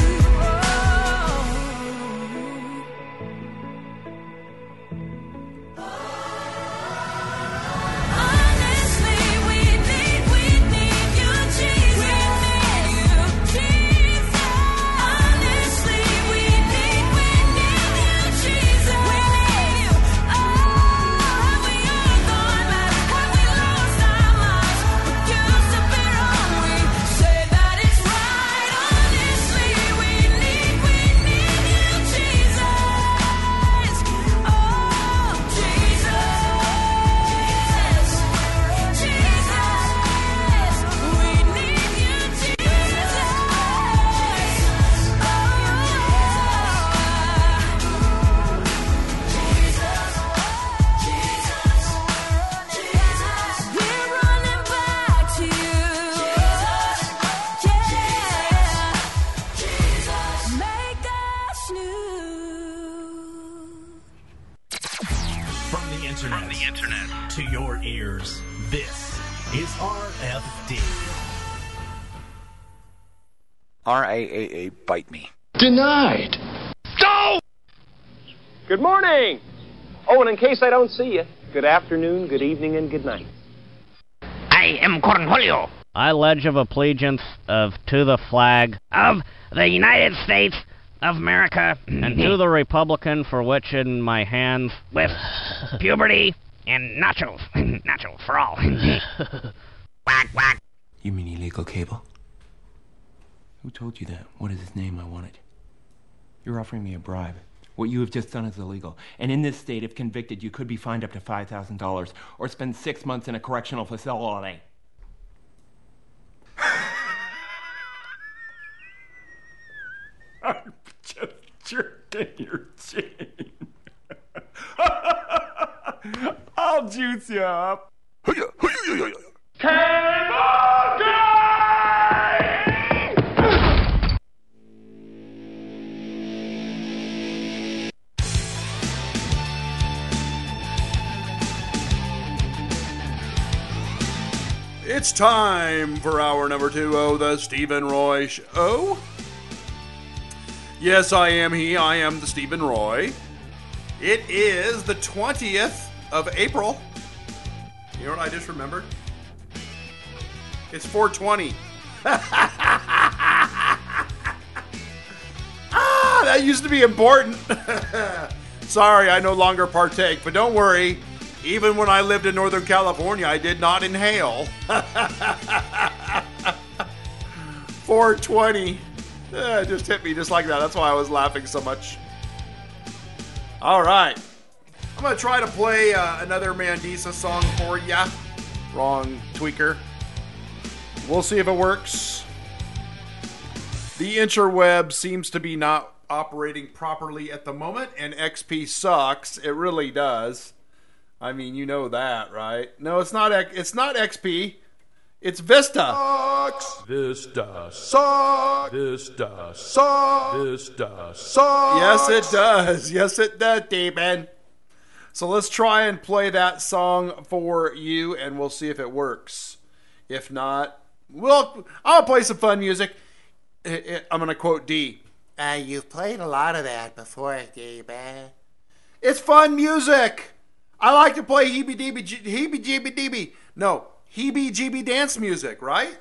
Honestly, we need, we need you, Jesus. We need you, Jesus. Honestly, we need, we need you, Jesus. We need you. Oh, have we all gone mad? Have we lost our minds? We used to be wrong, we say that it's right. Honestly, we need, we need you, Jesus. Oh, Jesus. Jesus, we need you, Jesus. Oh, Jesus, we're running back to you. Yeah, make us new. From the internet, From the internet to your ears, this is R F D. R A A A, bite me. Denied. Go! Good morning. Oh, and in case I don't see you, good afternoon, good evening, and good night. I am Cornholio. I pledge of allegiance of to the flag of the United States of America and to the Republican for which in my hands with puberty and nachos, nachos for all. Whack whack. You mean illegal cable? Who told you that? What is his name? I want it. You're offering me a bribe. What you have just done is illegal. And in this state, if convicted, you could be fined up to five thousand dollars or spend six months in a correctional facility. I'm just jerking your chin. I'll juice you up. It's time for hour number two of the Stephen Roy Show. Yes, I am he. I am the Stephen Roy. It is the twentieth of April. You know what I just remembered? It's four twenty. Ah, that used to be important. Sorry, I no longer partake, but don't worry. Even when I lived in Northern California, I did not inhale. four twenty. Uh, it just hit me just like that. That's why I was laughing so much. All right. I'm going to try to play uh, another Mandisa song for ya. Wrong tweaker. We'll see if it works. The interweb seems to be not operating properly at the moment, and X P sucks. It really does. I mean, you know that, right? No, it's not. It's not X P. It's Vista. Sucks. Vista sucks. Vista sucks. Vista sucks. Yes, it does. Yes, it does, David. So let's try and play that song for you, and we'll see if it works. If not, we'll. I'll play some fun music. I'm going to quote D. Uh, you've played a lot of that before, Gabe. It's fun music. I like to play heebie-deebie, heebie-jeebie-deebie. No, heebie-jeebie dance music, right?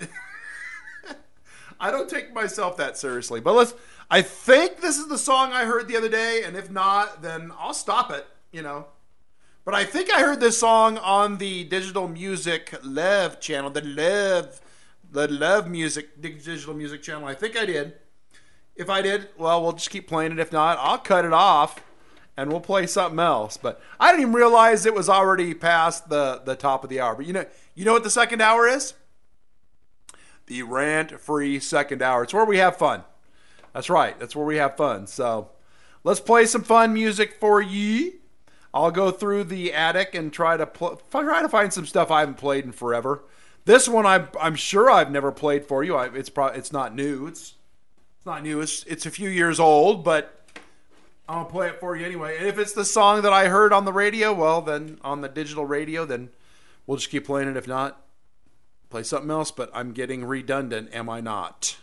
I don't take myself that seriously. But let's, I think this is the song I heard the other day, and if not, then I'll stop it, you know. But I think I heard this song on the Digital Music Love channel, the Love, the Love Music, Digital Music channel. I think I did. If I did, well, we'll just keep playing it. If not, I'll cut it off and we'll play something else. But I didn't even realize it was already past the, the top of the hour. But you know, you know what the second hour is? The rant-free second hour. It's where we have fun. That's right. That's where we have fun. So let's play some fun music for ye. I'll go through the attic and try to pl- try to find some stuff I haven't played in forever. This one I'm I'm sure I've never played for you. I, it's pro- it's not new. It's it's not new. It's it's a few years old, but I'll play it for you anyway. And if it's the song that I heard on the radio, well, then on the digital radio, then we'll just keep playing it. If not, play something else. But I'm getting redundant, am I not?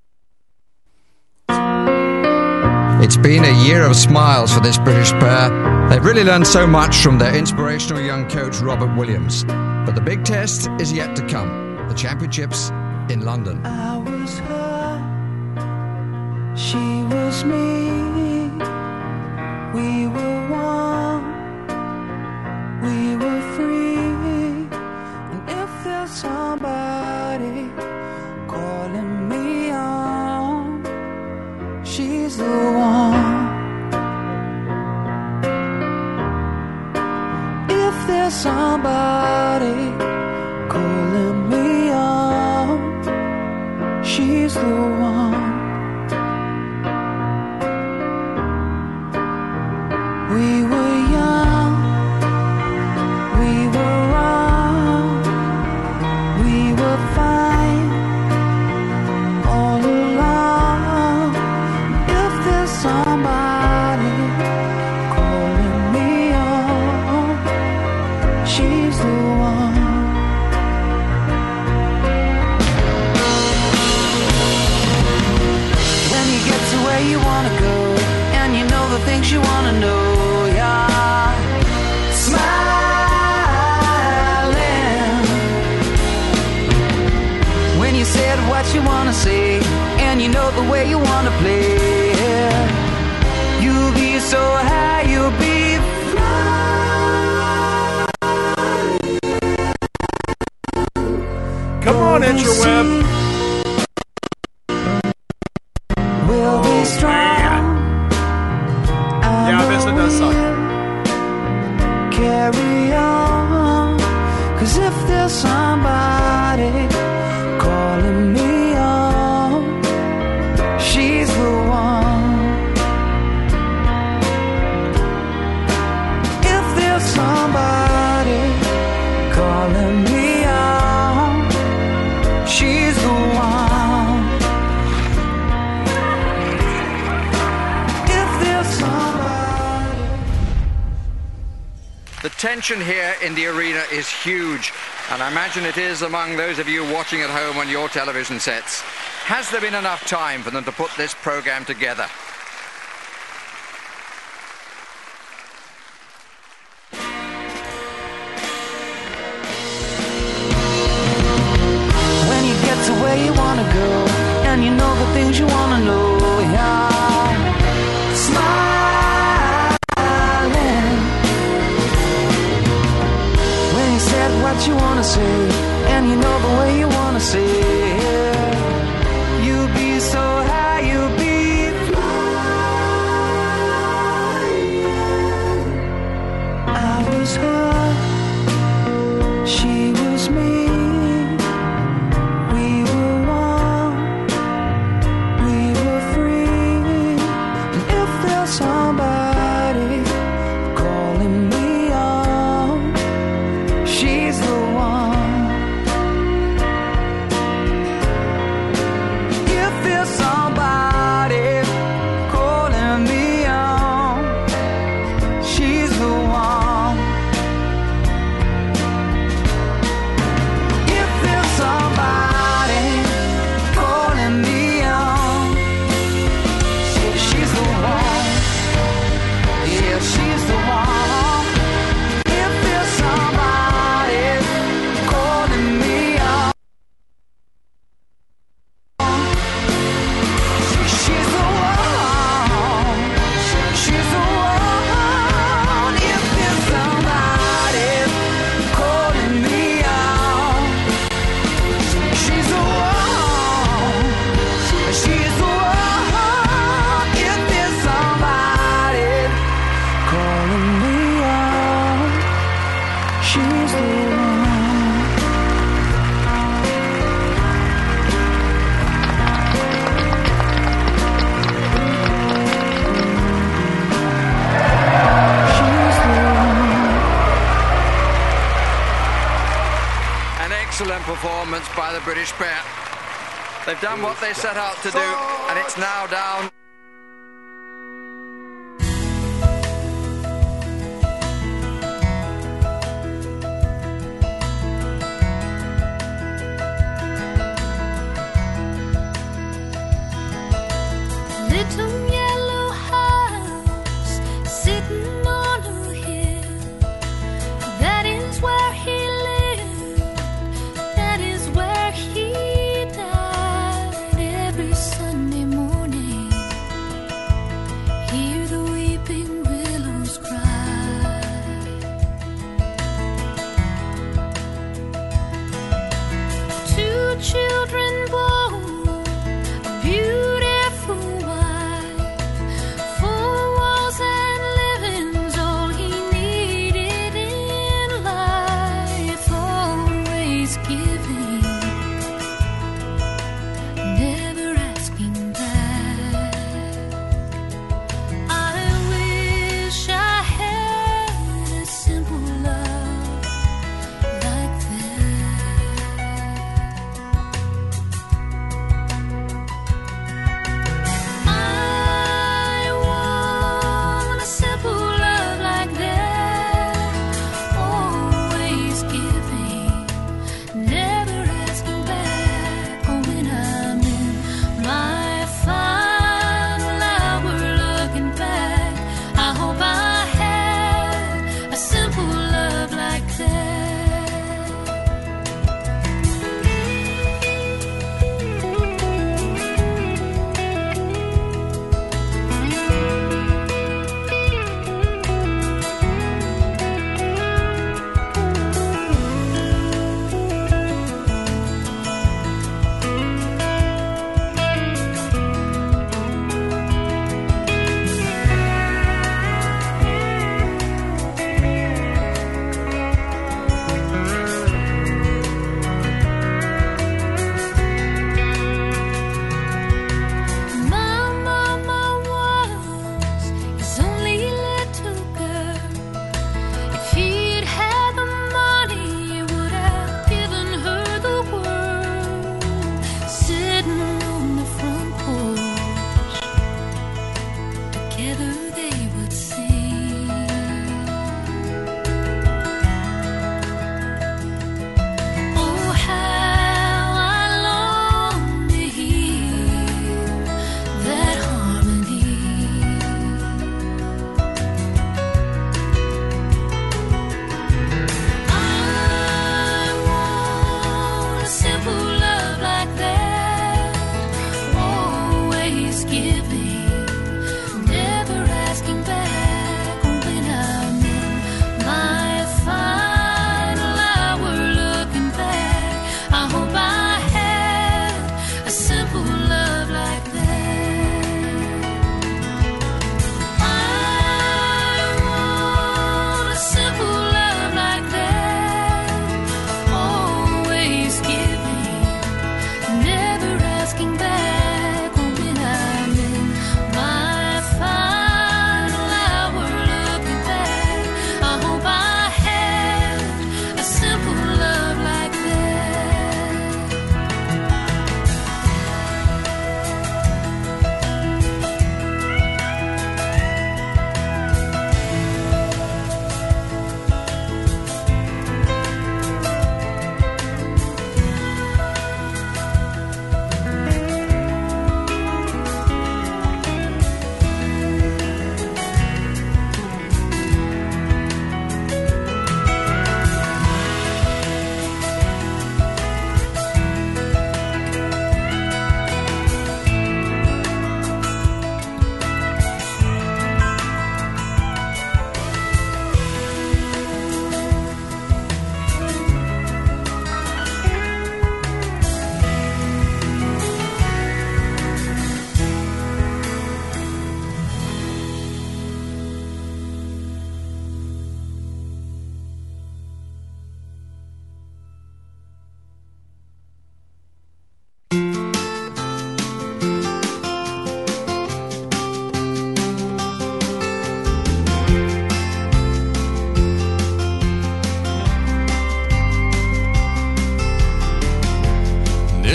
It's been a year of smiles for this British pair. They've really learned so much from their inspirational young coach, Robert Williams. But the big test is yet to come. The championships in London. I was her, she was me. We were one, we were free. And if there's somebody calling me on, she's the one. If there's somebody calling me on, she's the one. We were young, we were wrong, we were fine all along. If there's somebody calling me on, she's the one. When you get to where you wanna go, and you know the things you wanna know, yeah, smiling. When you said what you wanna say, and you know the way you wanna play, you'll be so high, you'll be flying. Come on, Interweb. We'll be strong. Yeah, I guess it does suck. Carry on, 'cause if there's somebody calling me on, she's the one. If there's somebody calling me on, she's the one. If there's somebody. The tension here in the arena is huge, and I imagine it is among those of you watching at home on your television sets. Has there been enough time for them to put this program together? When you get to where you wanna go, and you know the things you wanna know, yeah, smiling. When you said what you wanna say, and you know the way you wanna say it, you'll be so high, you'll be flying. I was her, she was me. We were one, we were free. And if there's somebody calling me on, she's the one. performance by the British pair. They've done what they set out to do, and it's now down. Little yellow house sitting on a hill. That is where he lived. That is where he died. Every Sunday morning, hear the weeping willows cry. Two children born, a beautiful wife, four walls and living's all he needed in life. Always giving, never asking back. I wish I had a simple love like that.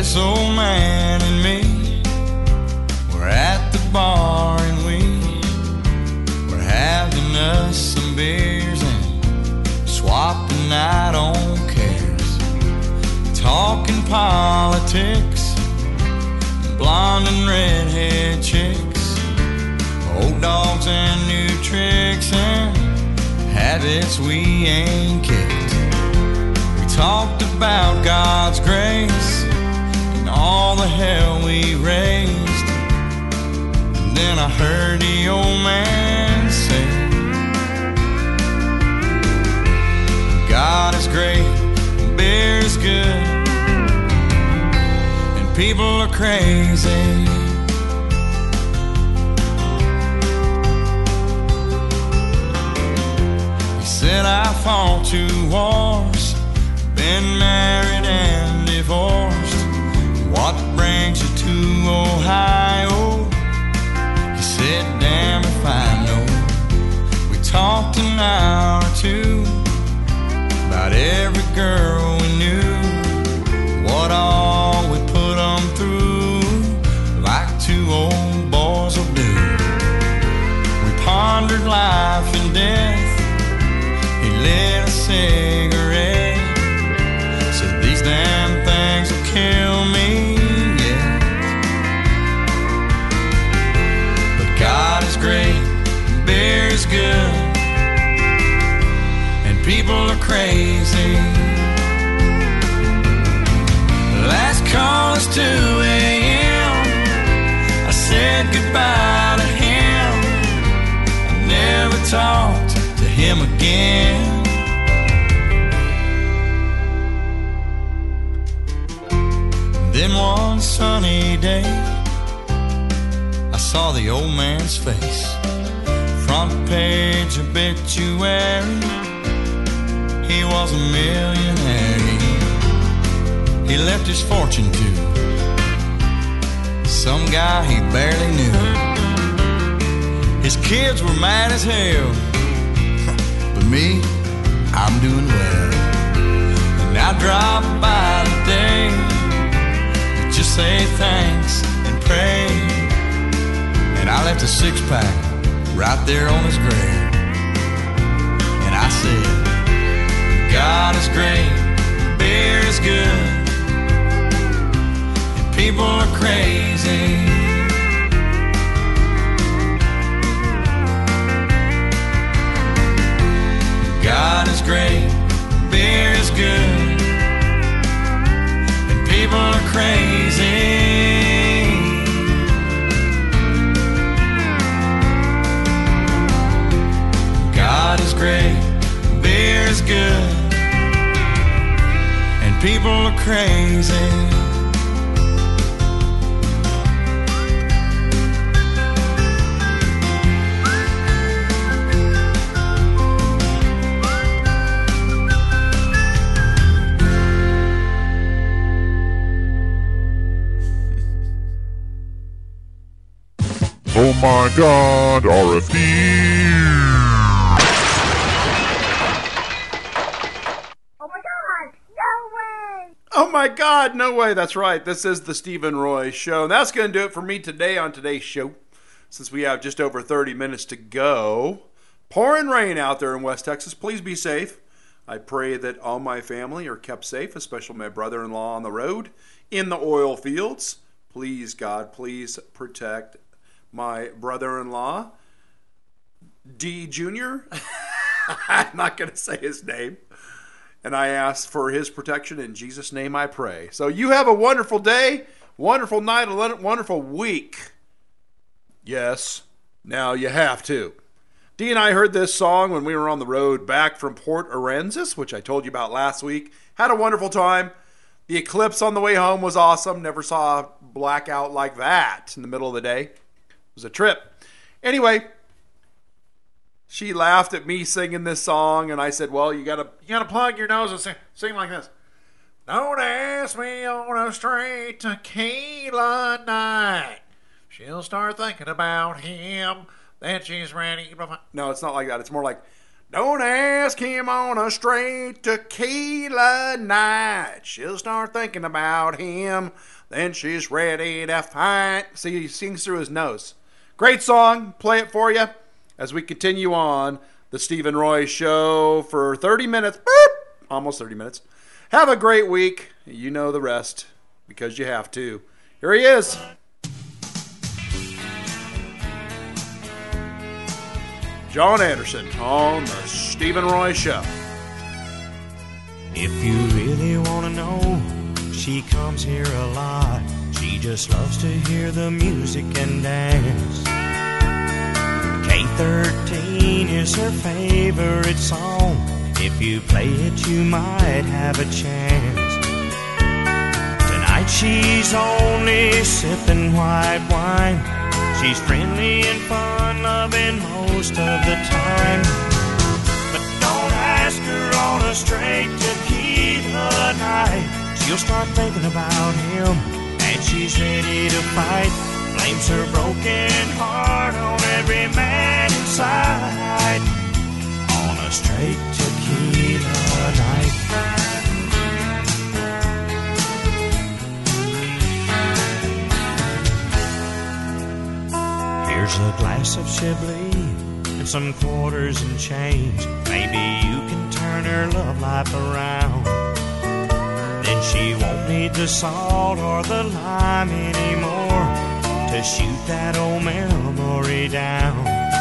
This old man and me, we're at the bar and we, we're having us some beers and swapping out on cares, talking politics, blonde and redhead chicks, old dogs and new tricks and habits we ain't kicked. We talked about God's grace and all the hell we raised. And then I heard the old man say, God is great, beer is good, and people are crazy. Said I fought two wars, been married and divorced. What brings you to Ohio? He said, damn if I know. We talked an hour or two about every girl we knew, what all we put them through, like two old boys will do. We pondered life and death. He lit a cigarette, said these damn things will kill me, yeah. But God is great, beer is good, and people are crazy. Last call is two a.m. I said goodbye to him. I never talked to him again. Then one sunny day I saw the old man's face, front page obituary. He was a millionaire. He, he left his fortune to some guy he barely knew. His kids were mad as hell, but me, I'm doing well. And I drop by today to just say thanks and pray. And I left a six pack right there on his grave. And I said, God is great, beer is good, and people are crazy. God is great, beer is good, and people are crazy. God is great, beer is good, and people are crazy. Oh my God, R F D! Oh my God, no way. That's right. This is the Stephen Roy Show. And that's going to do it for me today on today's show. Since we have just over thirty minutes to go. Pouring rain out there in West Texas. Please be safe. I pray that all my family are kept safe, especially my brother-in-law on the road, in the oil fields. Please, God, please protect my brother-in-law, D Junior I'm not going to say his name. And I ask for his protection. In Jesus' name I pray. So you have a wonderful day, wonderful night, a wonderful week. Yes, now you have to. Dee and I heard this song when we were on the road back from Port Aransas, which I told you about last week. Had a wonderful time. The eclipse on the way home was awesome. Never saw a blackout like that in the middle of the day. It was a trip. Anyway, she laughed at me singing this song, and I said, well, you gotta you gotta plug your nose and sing, sing like this. Don't ask me on a straight tequila night. She'll start thinking about him, then she's ready. No, it's not like that. It's more like, Don't ask him on a straight tequila night. She'll start thinking about him, then she's ready to fight. See, he sings through his nose. Great song. Play it for you as we continue on the Stephen Roy Show for thirty minutes. Boop, almost thirty minutes. Have a great week. You know the rest because you have to. Here he is. John Anderson on the Stephen Roy Show. If you really want to know, she comes here a lot. She just loves to hear the music and dance. K thirteen is her favorite song. If you play it, you might have a chance. Tonight she's only sipping white wine. She's friendly and fun-loving most of the time. But don't ask her on a straight tequila night. She'll start thinking about him, and she's ready to fight. Blames her broken heart on every man inside. On a straight tequila night. Here's a glass of Chablis and some quarters and change. Maybe you can turn her love life around. Then she won't need the salt or the lime anymore to shoot that old memory down.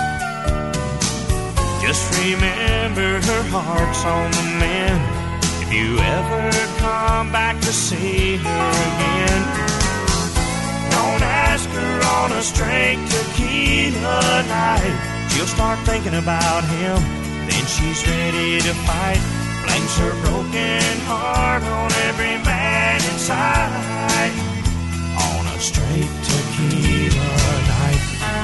Just remember her heart's on the mend if you ever come back to see her again. Don't ask her on a straight tequila night. She'll start thinking about him, then she's ready to fight. Blames her broken heart on every man inside. On a straight tequila night.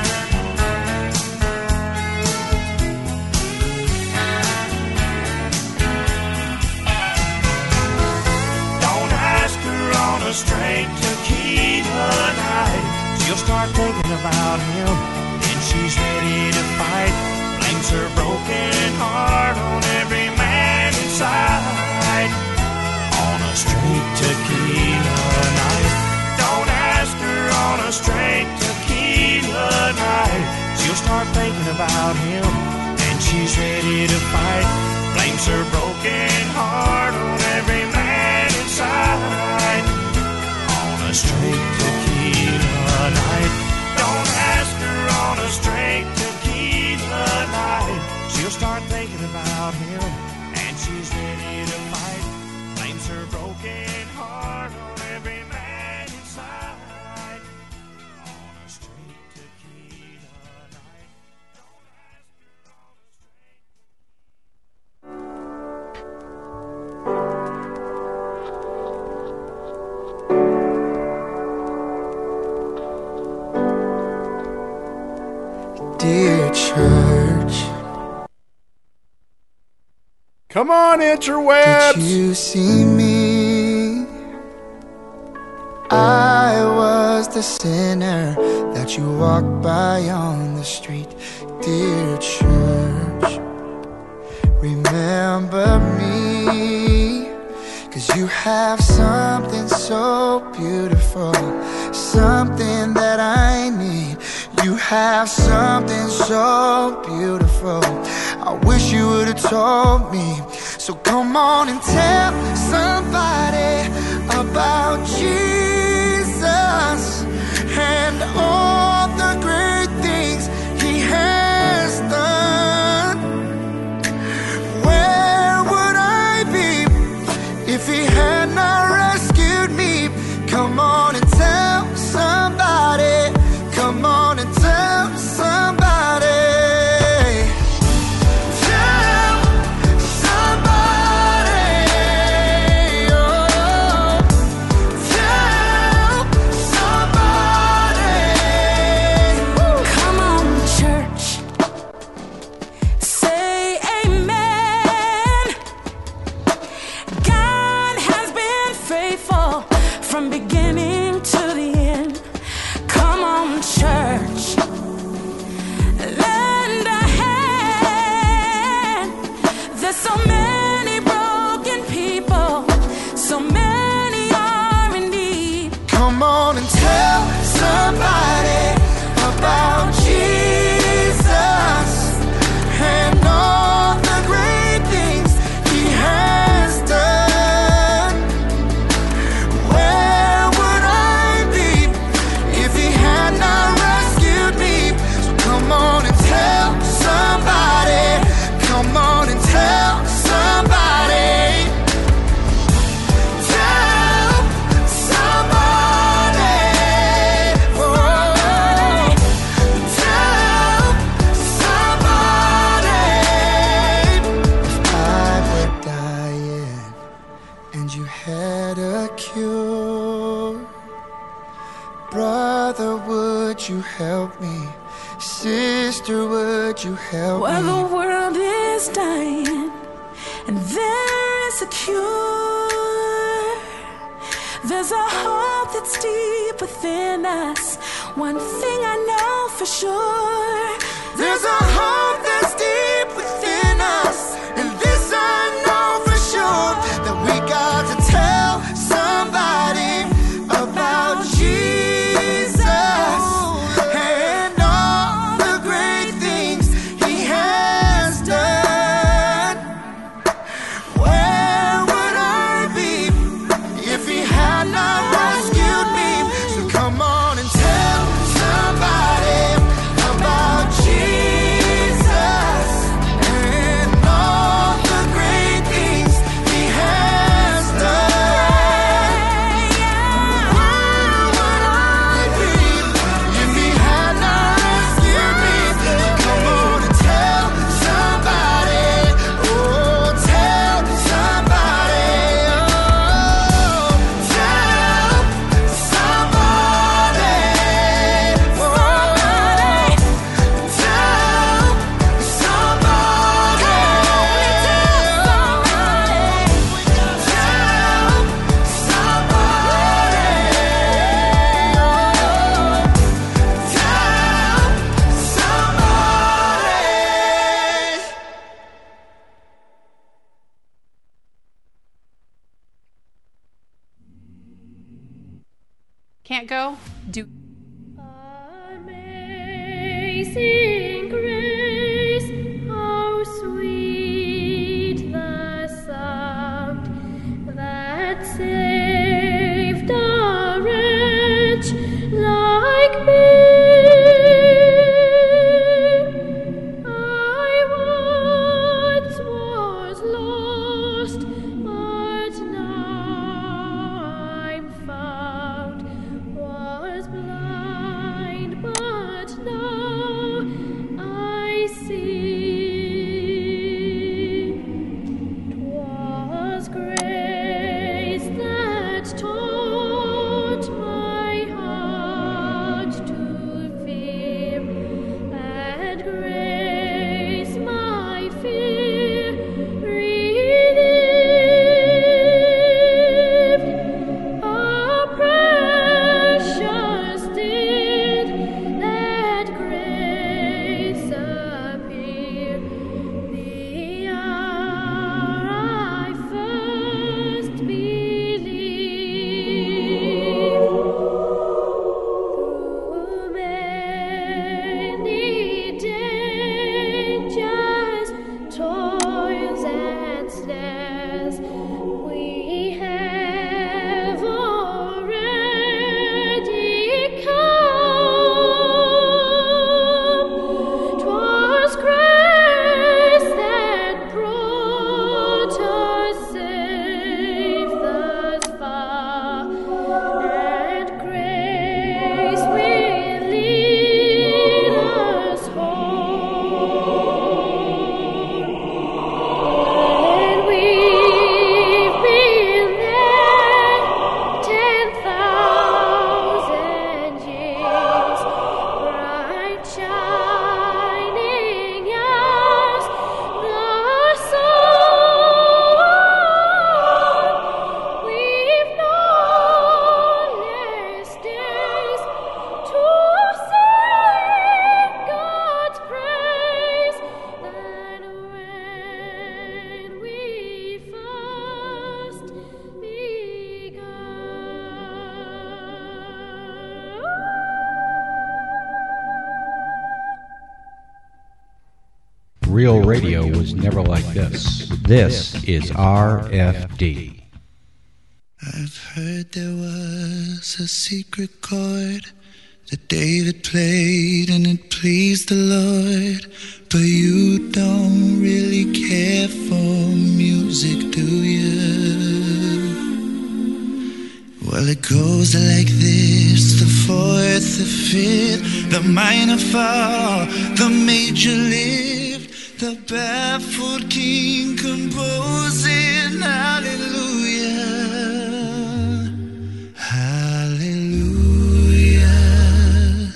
Don't ask her on a straight tequila night. She'll start thinking about him, then she's ready to fight. Blames her broken heart on every man inside. On a straight tequila night. Don't ask her on a straight tequila night. She'll start thinking about him, and she's ready to fight. Blames her broken heart on every man inside. On a straight tequila night. Don't ask her on a straight tequila night. She'll start thinking about him, and she's ready to fight. Blames her broken heart on every man inside. On a straight tequila night. Don't ask her on a straight. Dear church, come on, interwebs. did you see me? I was the sinner that you walked by on the street. Dear church, remember me, 'cause you have something so beautiful, something that I need. You have something so beautiful, I wish you would have told me. So come on and tell somebody about Jesus and all the great things he has done. Where would I be if he had not rescued me? Come on and tell somebody. Come on and tell somebody. Tell somebody. Oh, tell somebody. Woo. Come on, church. Say amen. God has been faithful from beginning to the end. Come on, church. Lend a hand. There's so many broken people, so many are in need. Come on and tell somebody about Jesus and all the great things he has done. Where would I be if he had not rescued me? So come on and tell somebody. Come on and tell somebody. Tell somebody. Oh, tell somebody. If I were dying and you had a cure, brother, would you help me? Sister, would you help Well, me? the world is dying, and there is a cure. There's a hope that's deep within us. One thing I know for sure. There's a hope that's deep within us, and this I know for sure, that we got to tell somebody about Jesus and all the great things he has done. Where would I be if he had not rescued me? So come on and tell somebody about Jesus and all the great things he has done. Where would I be if he had not rescued me? Come on and tell somebody. Oh, tell somebody. Oh, tell somebody. Oh, tell Can't go? Do. Amazing grace, how sweet the sound that saved a wretch like me. I once was lost, but now I'm found. Was blind, but now Real radio was never like this. This is R F D. I've heard there was a secret chord that David played and it pleased the Lord. But you don't really care for music, do you? Well, it goes like this: the fourth, the fifth, the minor fall, the major lift, the baffled king composing hallelujah, hallelujah,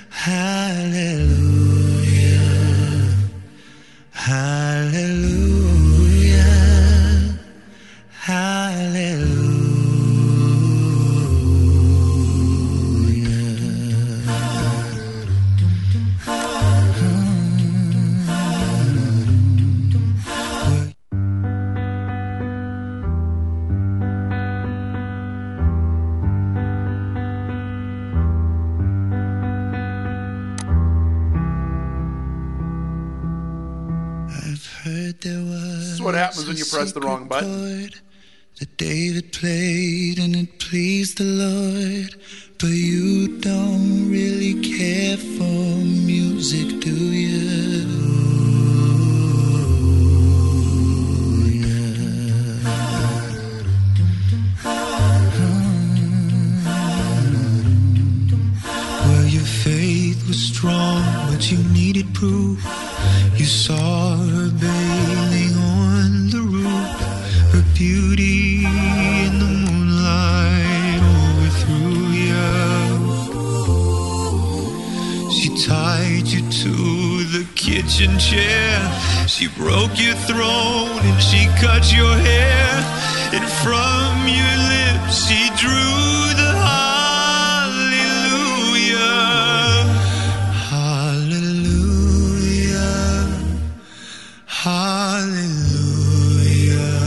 hallelujah, hallelujah, hallelujah. This is what happens when you press the wrong button. That David played and it pleased the Lord. But you don't really care for music, do you? Well, your faith was strong, but you needed proof. You saw her bathing on the roof, her beauty in the moonlight overthrew you. She tied you to the kitchen chair, she broke your throat and she cut your hair, and from your lips she drew the hallelujah, hallelujah, hallelujah,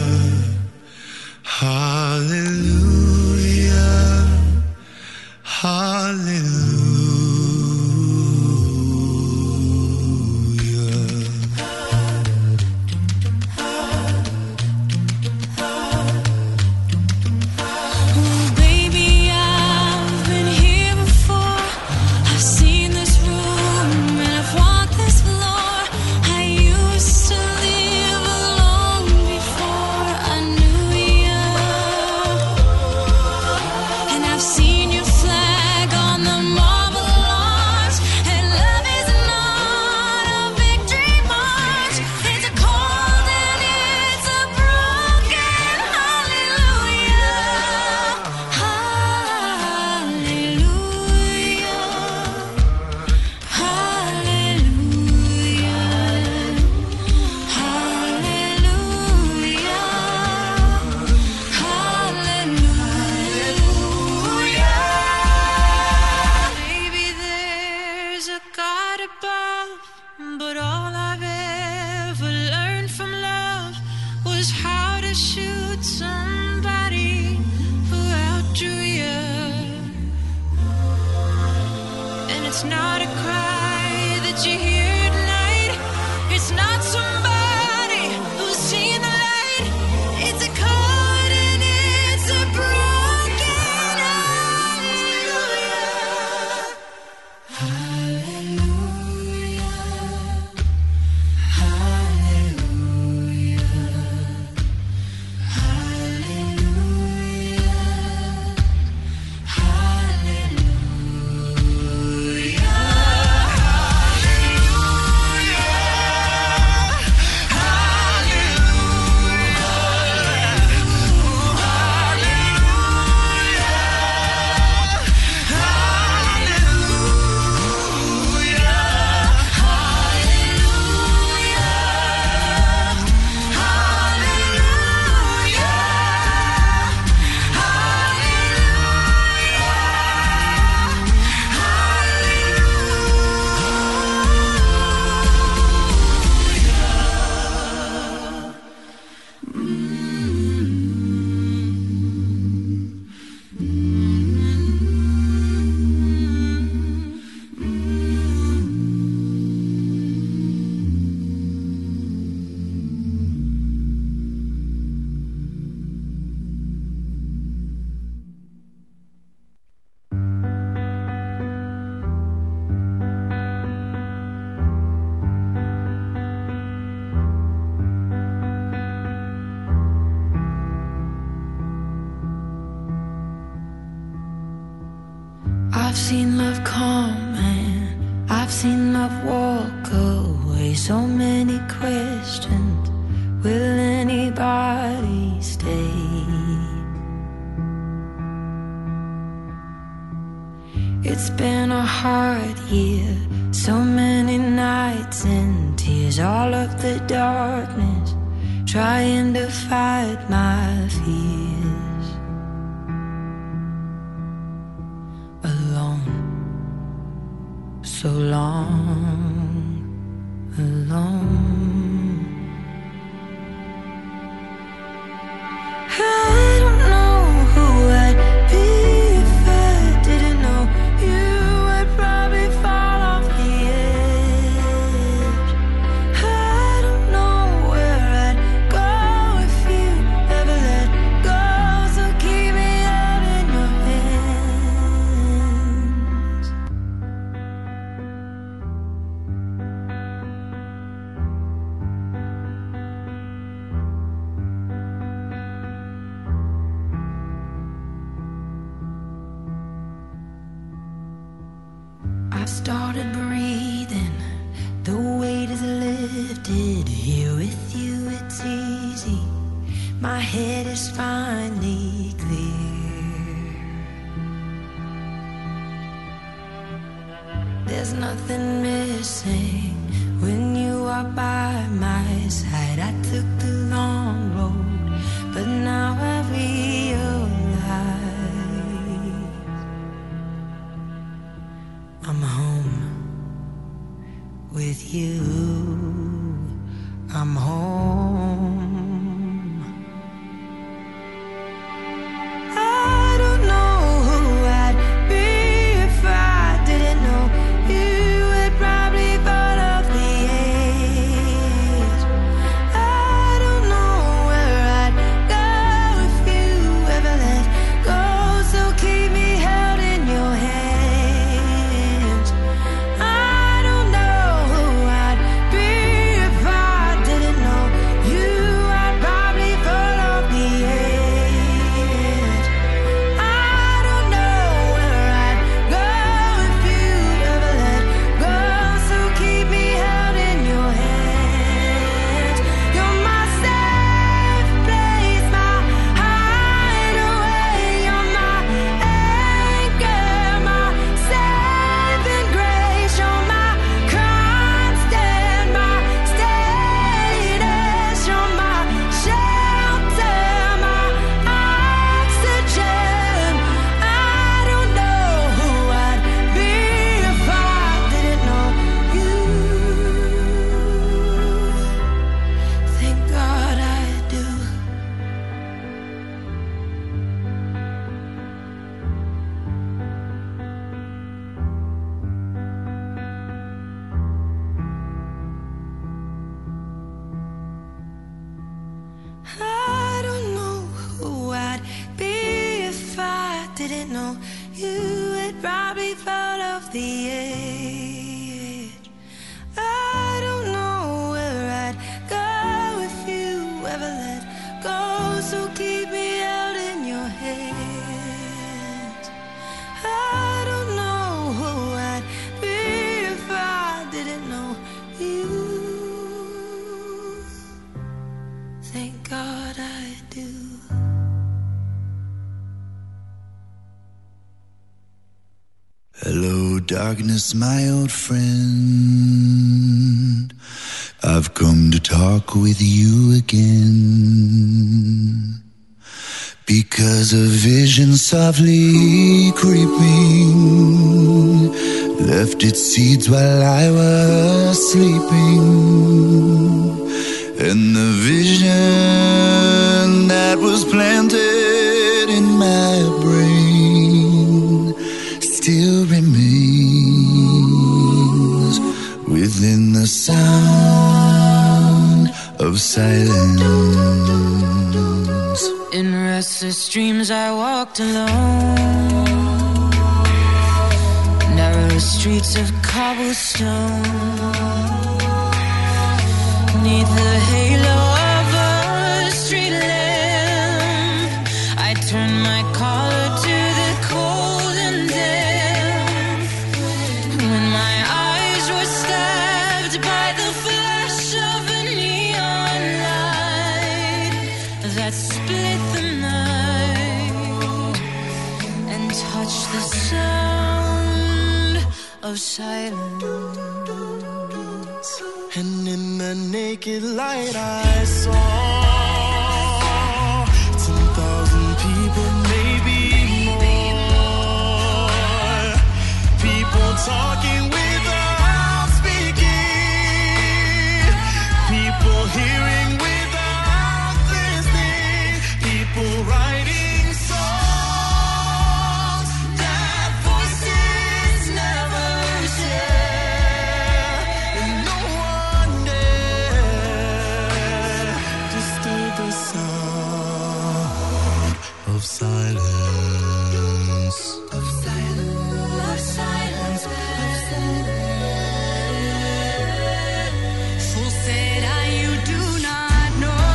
hallelujah, hallelujah. Hallelujah. I've seen love come and I've seen love walk away. So many questions, will anybody stay? It's been a hard year, so many nights and tears, all of the darkness, trying to fight my fears. Alone, so long, alone. I don't know who I'd be if I didn't know you. I'd probably fall off the edge. I don't know where I'd go if you ever let go. So keep me out in your hands. I've started breathing, the weight is lifted. Here with you it's easy, my head is finally clear. There's nothing missing when you are by my side. I took the long road, but now I realize I'm home with you. I'm home. I don't know who I'd be if I didn't know you. I'd probably fall off the edge. I don't know where I'd go if you ever let go. So keep me held in your hands. I don't know who I'd be if I didn't know you. I'd probably fall off the edge. I don't know where I'd go if you ever let go. So keep me held in your hands. You're my safe place, my hideaway. You're my anchor, my saving grace. You're my constant, my steadiness. You're my shelter, my oxygen. I don't know who I'd be if I didn't know you. Thank God I do. I don't know who I'd be if I didn't know you. I'd probably fall off the edge. I don't know where I'd go if you ever let go. So keep me out in your hands. I don't know who I'd be if I didn't know you. Thank God I do. Hello, darkness, my old friend. I've come to talk with you again. Because a vision softly creeping left its seeds while I was sleeping. And the vision that was planted in my brain still remains within the sound of silence. In restless dreams I walked alone, narrow streets of cobblestone, neath the halo of a street lamp. I turned my collar to the cold and damp. touch the sound of silence. And in the naked light I saw ten thousand people, maybe more. People talking without speaking. People hearing without listening. People writing songs that voices never share. And no one dared disturb the sound of silence. Of silence. Of silence. Of silence. So said I, you do not know.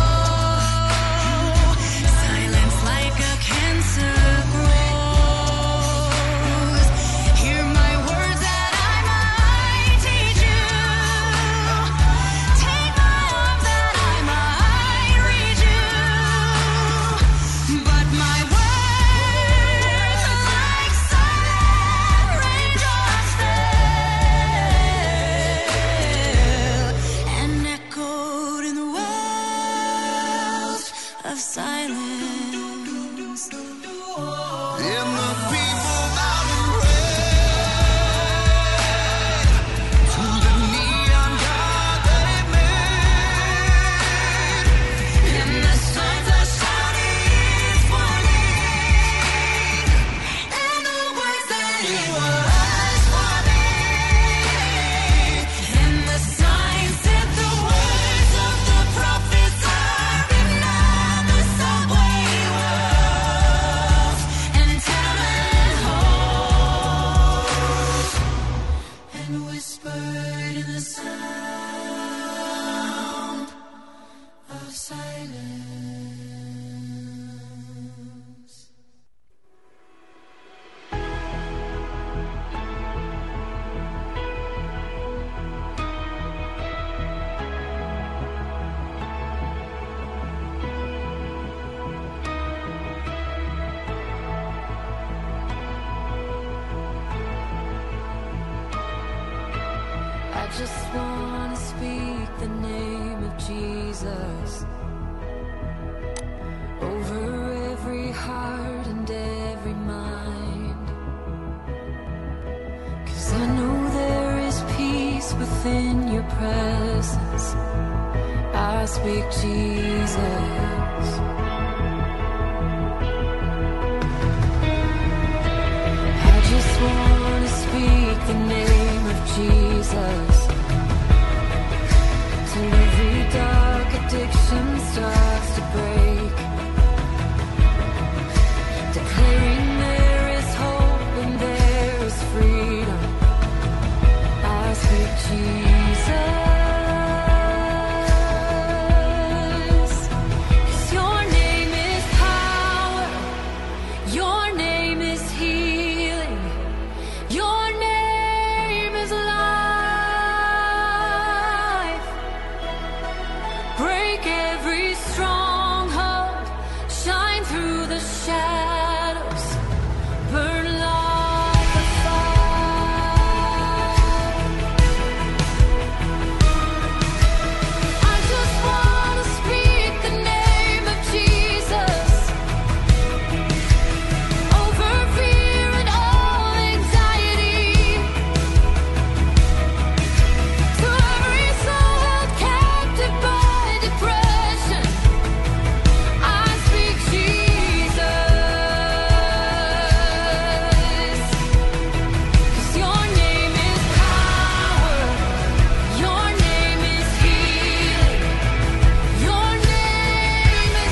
Silence like a cancer grows. Hear my words that I might teach you. Take my arms that I might reach you. But my words are like silent raindrops fell and echoed in the wells of silence. And the people bowed and prayed to the neon god they made. And the signs are shouting for me. And the words that he was for me. And the signs said the words of the prophets are written on the subway walls and tenement halls, and whispered in the sound of silence. I just want to speak the name of Jesus over every heart and every mind. 'Cause I know there is peace within your presence. I speak Jesus. I just want to speak the name of Jesus till every dark addiction starts to break, declaring there is hope and there is freedom. I speak Jesus. 'Cause your name is power, your name is healing, your name is life. Break every stronghold, shine through the shadows, burn like a fire. I just want to speak the name of Jesus over fear and all anxiety. To every soul held captive by depression, I speak Jesus. 'Cause your name is power, your name is healing, your name is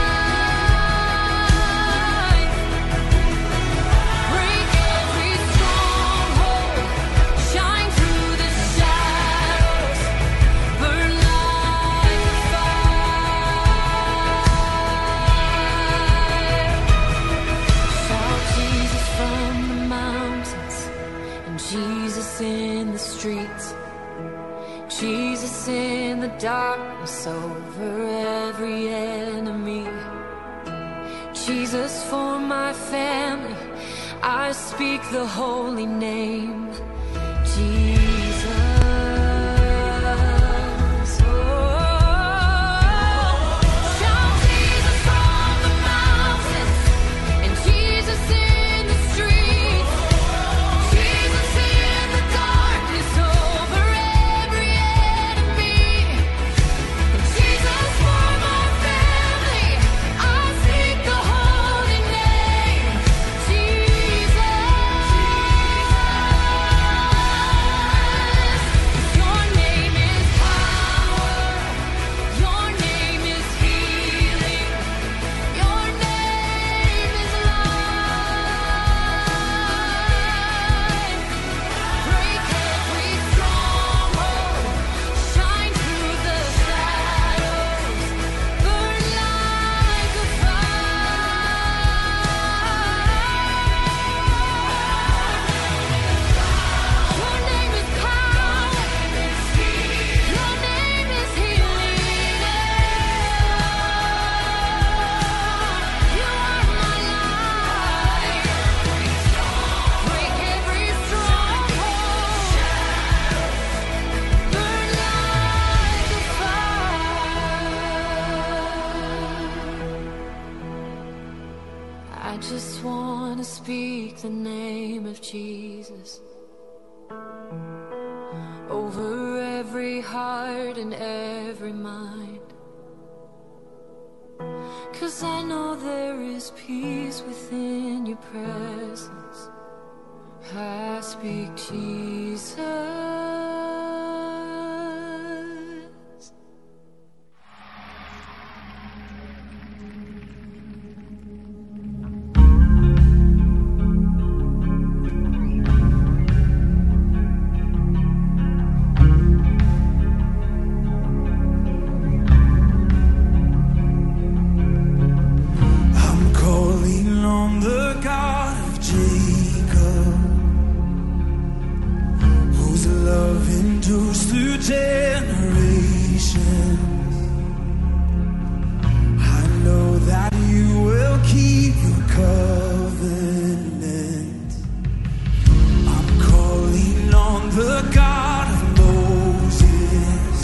life. Break every stronghold, shine through the shadows, burn like a fire. Shout Jesus from the mountains and Jesus in the streets, Jesus in the darkness over every enemy, Jesus for my family, I speak the holy name, Jesus. Oh, shout Jesus from the mountains and Jesus in the streets, Jesus in the darkness over every enemy, and Jesus for my family. I speak the holy name, Jesus. Your name is power. Your name is healing. Your name is life. Break every stronghold. Shine through the shadows. Burn like a Your name is power. Your name is healing. You are my life. Break every stronghold. Burn like a fire. I just want to speak the name of Jesus over every heart and every mind. 'Cause I know there is peace within your presence. I speak Jesus. I'm calling on the God of Jacob, whose love endures through generations. I know that you will keep your covenant. I'm calling on the God of Moses,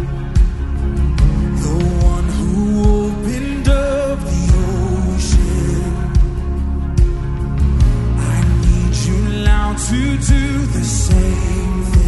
the one who opened up the ocean. I need you now to do the same thing.